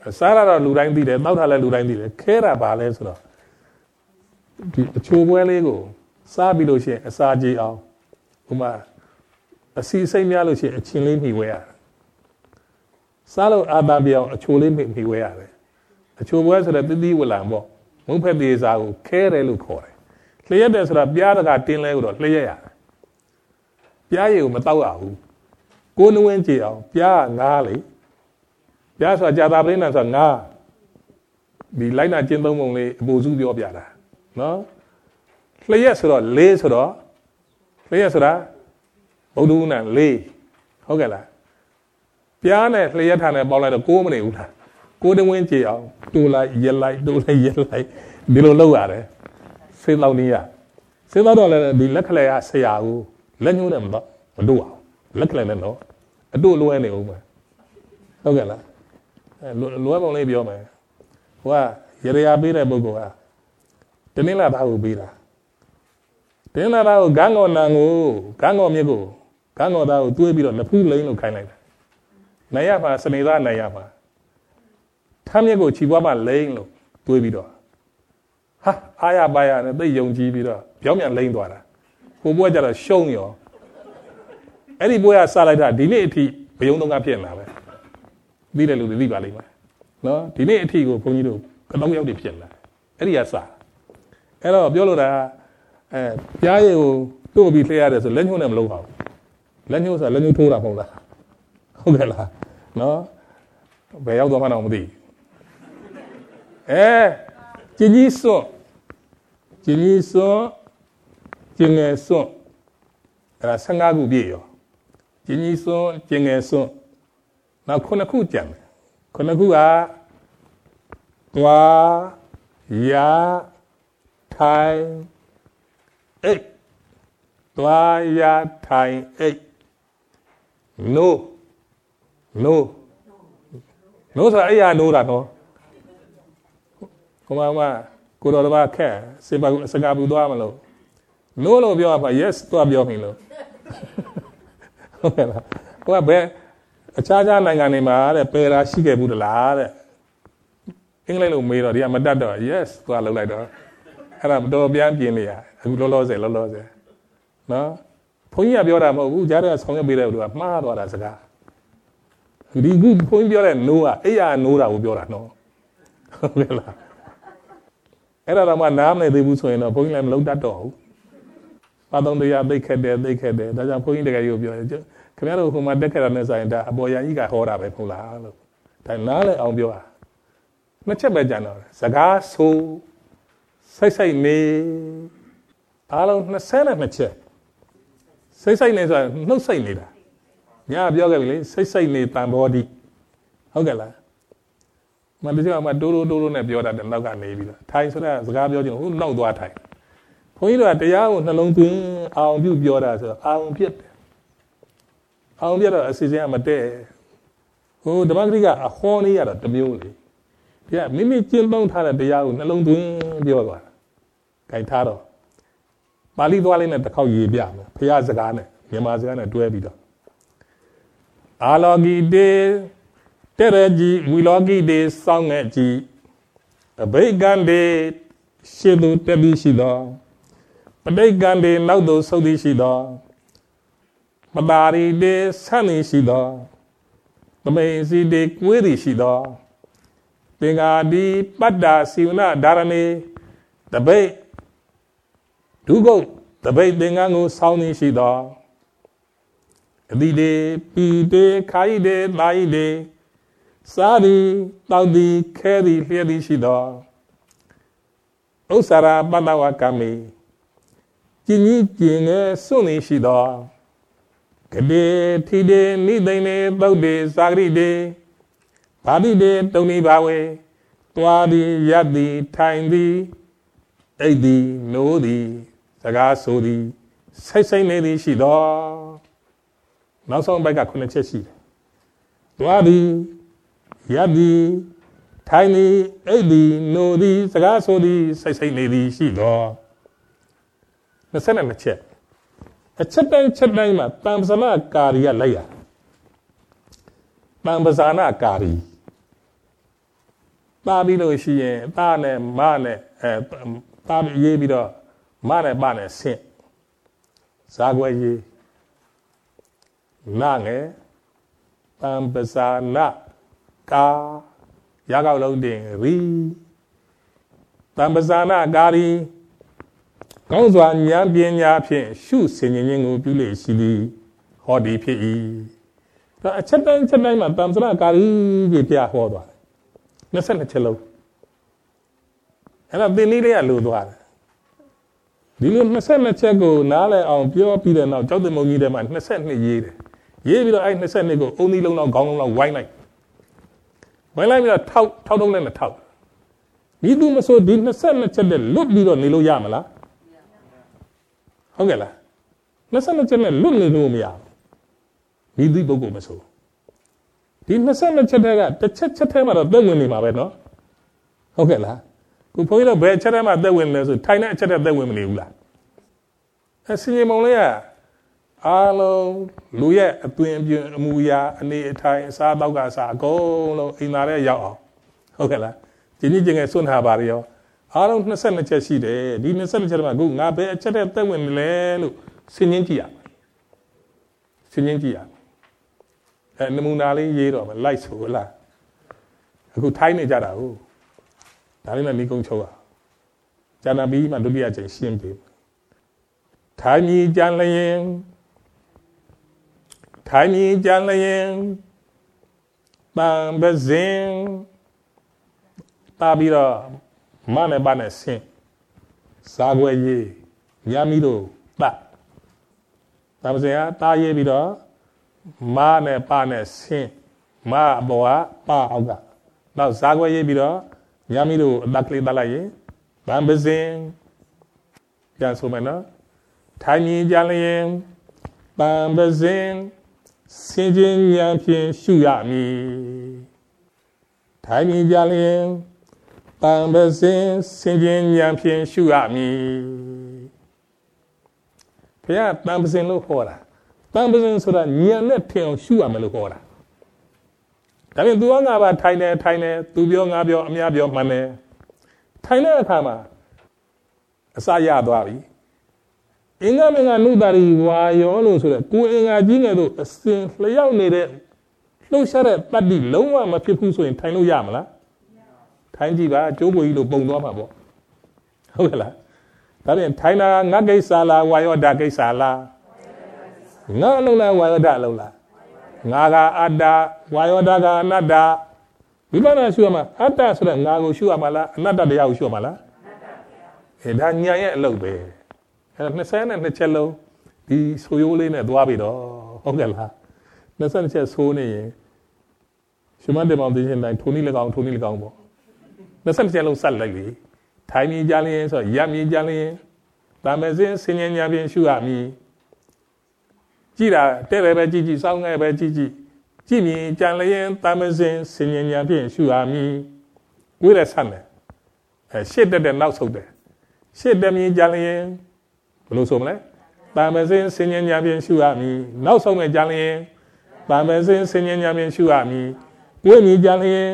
စားရတော့လူတိုင်းသိတယ်တောက်ထားလဲလူတိုင်းသိတယ်ခဲတာပါလဲဆိုတော့ဒီအချိုပွဲလေးကိုစားပြီးလို့ရှိရင်အစာကြေအောင်ဥမာအစီစိတ်များလို့ရှိရင်အချင်းလေးမှီဝဲရတယ်စားလို့အာသာပြောင်းအချိုလေးမှီဝဲရတယ်အချိုပွဲဆိုတော့တိတိဝလံပေါ့မုံဖက်သေးစားကိုခဲတယ်လို့ခေါ်တယ်လျှက်တယ်ဆိုတာပြားတကတင်းလဲကိုတော့လျှက်ရတယ်ပြားရည်ကိုမတောက်ရဘူးကိုနှဝင်းကြည့်အောင်ပြားငားလေပြားဆိုတာကြာတာပြိနေဆိုတာငားဒီလိုက်နာကျင်းသုံးပုံလေးအပူစုပြောပြတာနော်လျှက်ဆိုတော့လေးဆိုတော့လျှက်ဆိုတာဘုဒ္ဓဦးနံလေးဟုတ်ကဲ့လားပြားနဲ့လျှက်ထားနဲ့ပေါင်းလိုက်တော့ကိုးမနေဘူးလားကိုနှဝင်းကြည့်အောင်တူလိုက်ရက်လိုက်တူလိုက်ရက်လိုက်ဒီလိုလုပ်ရတယ်စေးတော့နည်းရစေးတော့လည်းဒီလက်ခလဲကဆရာဦးလက်ညှိုးနဲ့မတော့မတို့အောင်လက်ခလဲနဲ့တော့အတို့လွဲနေဦးမှာဟုတ်ကဲ့လားလွဲပုံလေးပြောမယ်ဟိုကရရပေးတဲ့ပုဂ္ဂိုလ်ကတနင်္လာသားကိုပေးတာတနင်္လာသားကိုဂန်းကောနံကိုဂန်းကောမြစ်ကိုဂန်းကောသားကိုတွေးပြီးတော့လက်ဖူးလိမ့်လို့ခိုင်းလိုက်တာနိုင်ရမှာစနေသားနိုင်ရမှာထမ်းမြစ်ကိုခြိပွားမှလိမ့်လို့တွေးပြီးတော့ဟာအားရပါရနဲ့သိယုံကြည်ပြီးတော့ပြောင်းပြန်လိမ့်သွားတာဟိုဘွဲကျတော့ရှုံးရောအဲ့ဒီဘွဲကစားလိုက်တာဒီနေ့အထိဘယုံတော့ကဖြစ်နေတာပဲသိတယ်လို့သိပါလိမ့်မယ်နော်ဒီနေ့အထိကိုဘုန်းကြီးတို့ကတော့ရောက်နေဖြစ်လာအဲ့ဒီကစားအဲ့တော့ပြောလို့တာပြားရည်ကိုတို့ပြီးလှည့်ရတယ်ဆိုလက်ညှိုးနဲ့မလုပ်ပါဘူးလက်ညှိုးဆိုလက်ညှိုးထိုးတာမဟုတ်လားဟုတ်ကဲ့လားနော်ဘယ်ရောက်တော့မှတော့မသိကျင်းကြီးစွန့်ကျင်းကြီးစွန့်ကျင်းငယ်စွန့်အဲ့ဒါ15ခုပြည့်ရောကျင်းကြီးစွန့်ကျင်းငယ်စွန့်နောက်9ခုကြံတယ်9ခုကသွားရထိုင်အိတ်သွားရထိုင်အိတ်နိုးဆိုအဲ့ရနိုးတာနော်ကိုမကိုတော်ဘာခက်စင်ပါစကားဘူးသွားမလို့နိုးလို့ပြောပါ yes သွားပြောမိလို့ဟုတ်ကဲ့လားကိုကဘယ်အခြားနိုင်ငံတွေမှာတဲ့ပယ်ရာရှိခဲ့ဘူးတလားတဲ့အင်္ဂလိပ်လိုမေးတော့ဒီကမတတ်တော့ yes သွားလုပ်လိုက်တော့အဲ့ဒါတော်ပြန်ပြင်နေရအခုလောလောဆယ်နော်ဘုန်းကြီးကပြောတာမဟုတ်ဘူးကြားတဲ့ဆောင်ရွက်ပေးတဲ့လူကမှားသွားတာစကားဒီခုဘုန်းကြီးပြောတဲ့ no ကအဲ့ရ no တာကိုပြောတာနော်ဟုတ်ကဲ့လားအဲ့ဒါတော့မှနားမလည်သေးဘူးဆိုရင်တော့ဘုန်းကြီးလည်းမလုပ်တတ်တော့ဘူးပါတော်တရားသိခဲ့တယ်ဒါကြောင့်ဘုန်းကြီးတကယ်ကြီးကိုပြောတယ်ခင်ဗျားတို့ဟိုမှာတက်ခဲ့တာနဲ့ဆိုင်ဒါအပေါ်ရန်ကြီးကဟောတာပဲဟုတ်လားလို့ဒါနားလည်းအောင်ပြောတာနှစ်ချက်ပဲကြံတော့စကားဆိုစိတ်နေအားလုံး22ချက်စိတ်နေဆိုတာနှုတ်စိတ်နေတာညာပြောခဲ့ပြီလေစိတ်နေတန်ဘောဓိဟုတ်ကဲ့လားမတချို့ကတိုးနဲ့ပြောတာတဲ့နောက်ကနေပြီးတော့ထိုင်ဆိုတာစကားပြောချင်ဟိုနောက်သွားထိုင်ဘုန်းကြီးတို့ကတရားကိုနှလုံးသွင်းအောင်ပြုပြောတာဆိုတော့အောင်ပြတ်တယ်အောင်ပြတ်တော့အစီအစဉ်ကမတည့်ဟိုဓမ္မဂရိကအဟောနေရတော့တမျိုးလေဒီကမိမိကျင့်သုံးထားတဲ့တရားကိုနှလုံးသွင်းပြောသွားတာကြိုက်ထားတော့ပါဠိသွားလေးနဲ့တစ်ခေါက်ရေးပြမယ်ဘုရားစကားနဲ့မြန်မာစကားနဲ့တွဲပြီးတော့အာလောကီတေတဲ့ရကြီးဝီလောကီတေစောင်းငဲ့ကြီးအဘိကံတေရှေသူတက်ပြီးရှိသောပဋိကံတေနောက်သို့ဆုတ်သည်ရှိသောမတာရီတေဆန့်သည်ရှိသောသမိန်စီတေကွေးသည်ရှိသောသင်္ဃာတိပတ္တာစီဝနဒါရဏေတပိတ်ဒုက္ခတပိတ်သင်္ကန်းကိုဆောင်းသည်ရှိသောအတိတေပီတေခာယိတေမာယိတေစာရီတောက်သည်ခဲသည်လျှက်သည်ရှိသောဥစ္စာရပတ္တဝကမေကျင်ကြီးကျင်ငယ်စွန့်သည်ရှိသောကတိထီတေနိသိနေသုတ်တေသာဂရိတေဘာတိတေတုန်နိဘာဝေသွားသည်ရပ်သည်ထိုင်သည်အိတ်သည်နိုးသည်စကားဆိုသည်စိတ်နေသည်ရှိသောနောက်ဆုံးဘက်က9ချက်ရှိတယ်သွားသည်ရပ်သည်ထိုင်သည်အိတ်သည်နိုးသည်စကားဆိုသည်စိတ်နေသည်ရှိသော22ချက်အချက်တိုင်းမှာတံပဇနာကာရီကလိုက်ရတံပဇာနာကာရီ ta bi lo shi yin ta ne ma ne ta ye bi do ma ne ba ne sin za gwe ye na nge tam pa sa na ka ya gao long din ri tam pa sa na ga riကောင်းစွာဉာဏ်ပညာဖြင့်ရှုဆင်ခြင်ခြင်းကိုပြုလေရှိသည်ဟောဒီဖြစ်၏ဒါအချက်တိုင်းမှာတမ္ပစရကာရီကြီးပြဟောသွားတယ်22ချက်လုံးအဲ့ဒါသင်နည်းလေးကလိုသွားတယ်ဒီလို22ချက်ကိုနားလည်အောင်ပြောပြီးတဲ့နောက်ကျောက်သမုံကြီးထဲမှာ22ရေးတယ်ရေးပြီးတော့အဲ့22ကိုအုံသီးလုံးလောက်ခေါင်းလုံးလောက်ဝိုင်းလိုက်ပြီးတော့ထောက်နဲ့ထောက်ဒီသူမဆိုဒီ22ချက်နဲ့လွတ်ပြီးတော့နေလို့ရမလားဟုတ်ကဲ့လား22ချက်နဲ့လွတ်နေလို့မရဘူးဒီပုဂ္ဂိုလ်မဆိုဒီ22ချက်တွေကတစ်ချက်ထဲမှာတော့သက်ဝင်နေမှာပဲเนาะဟုတ်ကဲ့လားခုဘုန်းကြီးတို့ဘယ်ချက်ထဲမှာသက်ဝင်လဲဆိုထိုင်တဲ့အချက်ထဲသက်ဝင်မနေဘူးလားဆင်ញင်မုံလေးကအားလုံးလူရဲ့အသွင်အပြင်အမူအရာအနေအထိုင်အစားတောက်ကစားအကုန်လုံးအိမ်သားထဲရောက်အောင်ဟုတ်ကဲ့လားဒီနေ့ကျင်ငယ်စွန့်ထားပါရောအားလုံး22ချက်ရှိတယ်ဒီ22ချက်မှာခုငါဘယ်အချက်ထဲသက်ဝင်လဲလို့ဆင်ញင်ကြည့်ရနမူနာလေးရေးတော့မယ်လိုက်ဆိုလားအခုထိုင်းနေကြတာဟုတ်ဒါလေးနဲ့မိကုံချုပ်ကျန်တာပြီးမှဒုတိယချိန်ရှင်းပေးထိုင်းကြီးကြံလျင်ပံပဇင်တာပြီးတော့မနဲ့ပါနဲ့ဆင်းစားခွဲရေးညမီတို့တာပဇင်ကတာရေးပြီးတော့မနဲ့ပါနဲ့ဆင်းမအပေါ်ကပါအောက်ကနောက်စားခွဲရေးပြီးတော့ညမီတို့အတက်ကလေးတက်လိုက်ရင်ပံပဇင်ပြန်ဆိုမယ်နော်ထိုင်မြင်ကြလျင်ပံပဇင်စင်ကြင်ဉာဏ်ဖြင့်ရှုရမည်ထိုင်မြင်ကြလျင်ပံပဇင်စင်ကြင်ဉာဏ်ဖြင့်ရှုရမည်ဘုရားပံပဇင်လို့ခေါ်တာပံပဇင်ဆိုတာဉာဏ်နဲ့ထင်အောင်ရှုရမယ်လို့ခေါ်တာဒါပြင်သူကငါပါထိုင်တယ်သူပြောငါပြောအများပြောမှန်တယ်ထိုင်တဲ့အခါမှာအစရသွားပြီအင်္ဂမင်္ဂနုတာရီဝါယောလို့ဆိုတဲ့ကိုယ်အင်္ဂါကြီးငယ်တို့အစဉ်လျောက်နေတဲ့လှုပ်ရှားတဲ့တတ္တိလုံးဝမဖြစ်ဘူးဆိုရင်ထိုင်လို့ရမလားထိုင်ကြည့်ပါကျိုးပွေကြီးလို့ပုံသွားမှာပေါ့ဟုတ်ကဲ့လားဒါပြင်ထိုင်တာငါကိစ္စလားဝါယောဒကိစ္စလားငါအလုံးလားဝါယောဒအလုံးလားငါကအတ္တဝါယောဒကအနတ္တဝိပဿနာရှုရမှာအတ္တဆိုတဲ့ငါကိုရှုရမှာလားအနတ္တတရားကိုရှုရမှာလားဒါညာရဲ့အလုပ်ပဲ22ချက်လုံးဒီဆိုရိုးလေးနဲ့သွားပြီတော့ဟုတ်ကဲ့လား22ချက်ဆိုးနေရင်ရှင်မတေမောင်သိချင်းတိုင်းထိုနည်း၎င်းပေါ့22ချက်လုံးဆက်လိုက်ပြီထိုင်မြင်ကြလျင်ဆိုရမြင်ကြလျင်ဒါမဲ့စင်ဆင်ញညာဖြင့်ရှုရမည်ကြည့်တာတဲ့ပဲကြည့်စောင်းငယ်ပဲကြည့်မြင်ကြလျင်ဒါမဲ့စင်ဆင်ញညာဖြင့်ရှုရမည်ဝိရဆတ်မယ်ရှစ်တဲ့နောက်ဆုတ်တယ်ရှစ်တဲ့မြင်ကြလျင်ဘယ်လိုဆိုမလဲတာမစင်ဆင်ញညာဖြင့်ရှုရမည်နောက်ဆုံးမဲ့ကြလျင်တာမစင်ဆင်ញညာဖြင့်ရှုရမည်ဝိမြင်ကြလျင်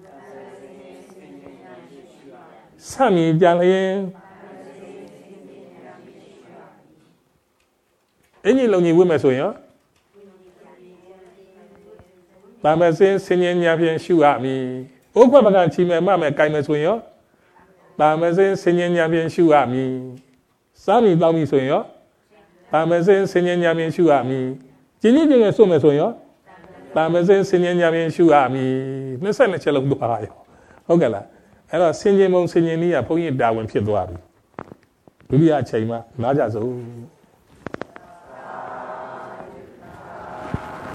ဆံမြင်ကြလျင်အင်းကြီးလုံးကြီးဝိမယ်ဆိုရင်တာမစင်ဆင်ញညာဖြင့်ရှုရမည်ဥက္ကပကချီမယ်မမယ်ကြိုင်မယ်ဆိုရင်တာမစင်ဆင်ញညာဖြင့်ရှုရမည်စားမိတောင်းမိဆိုရင်ရောတာမစင်ဆင်ញညာဖြင့်ရှုရမည်ကျင်းကျင်းငယ်စွတ်မယ်ဆိုရင်ရောတာမစင်ဆင်ញညာဖြင့်ရှုရမည်22ချက်လုံးသွားရောဟုတ်ကဲ့လားအဲ့တော့ဆင်ញင်ပုံဆင်ញင်နည်းကဘုန်းကြီးတာဝန်ဖြစ်သွားပြီဒုတိယအချိန်မှာနားကြစို့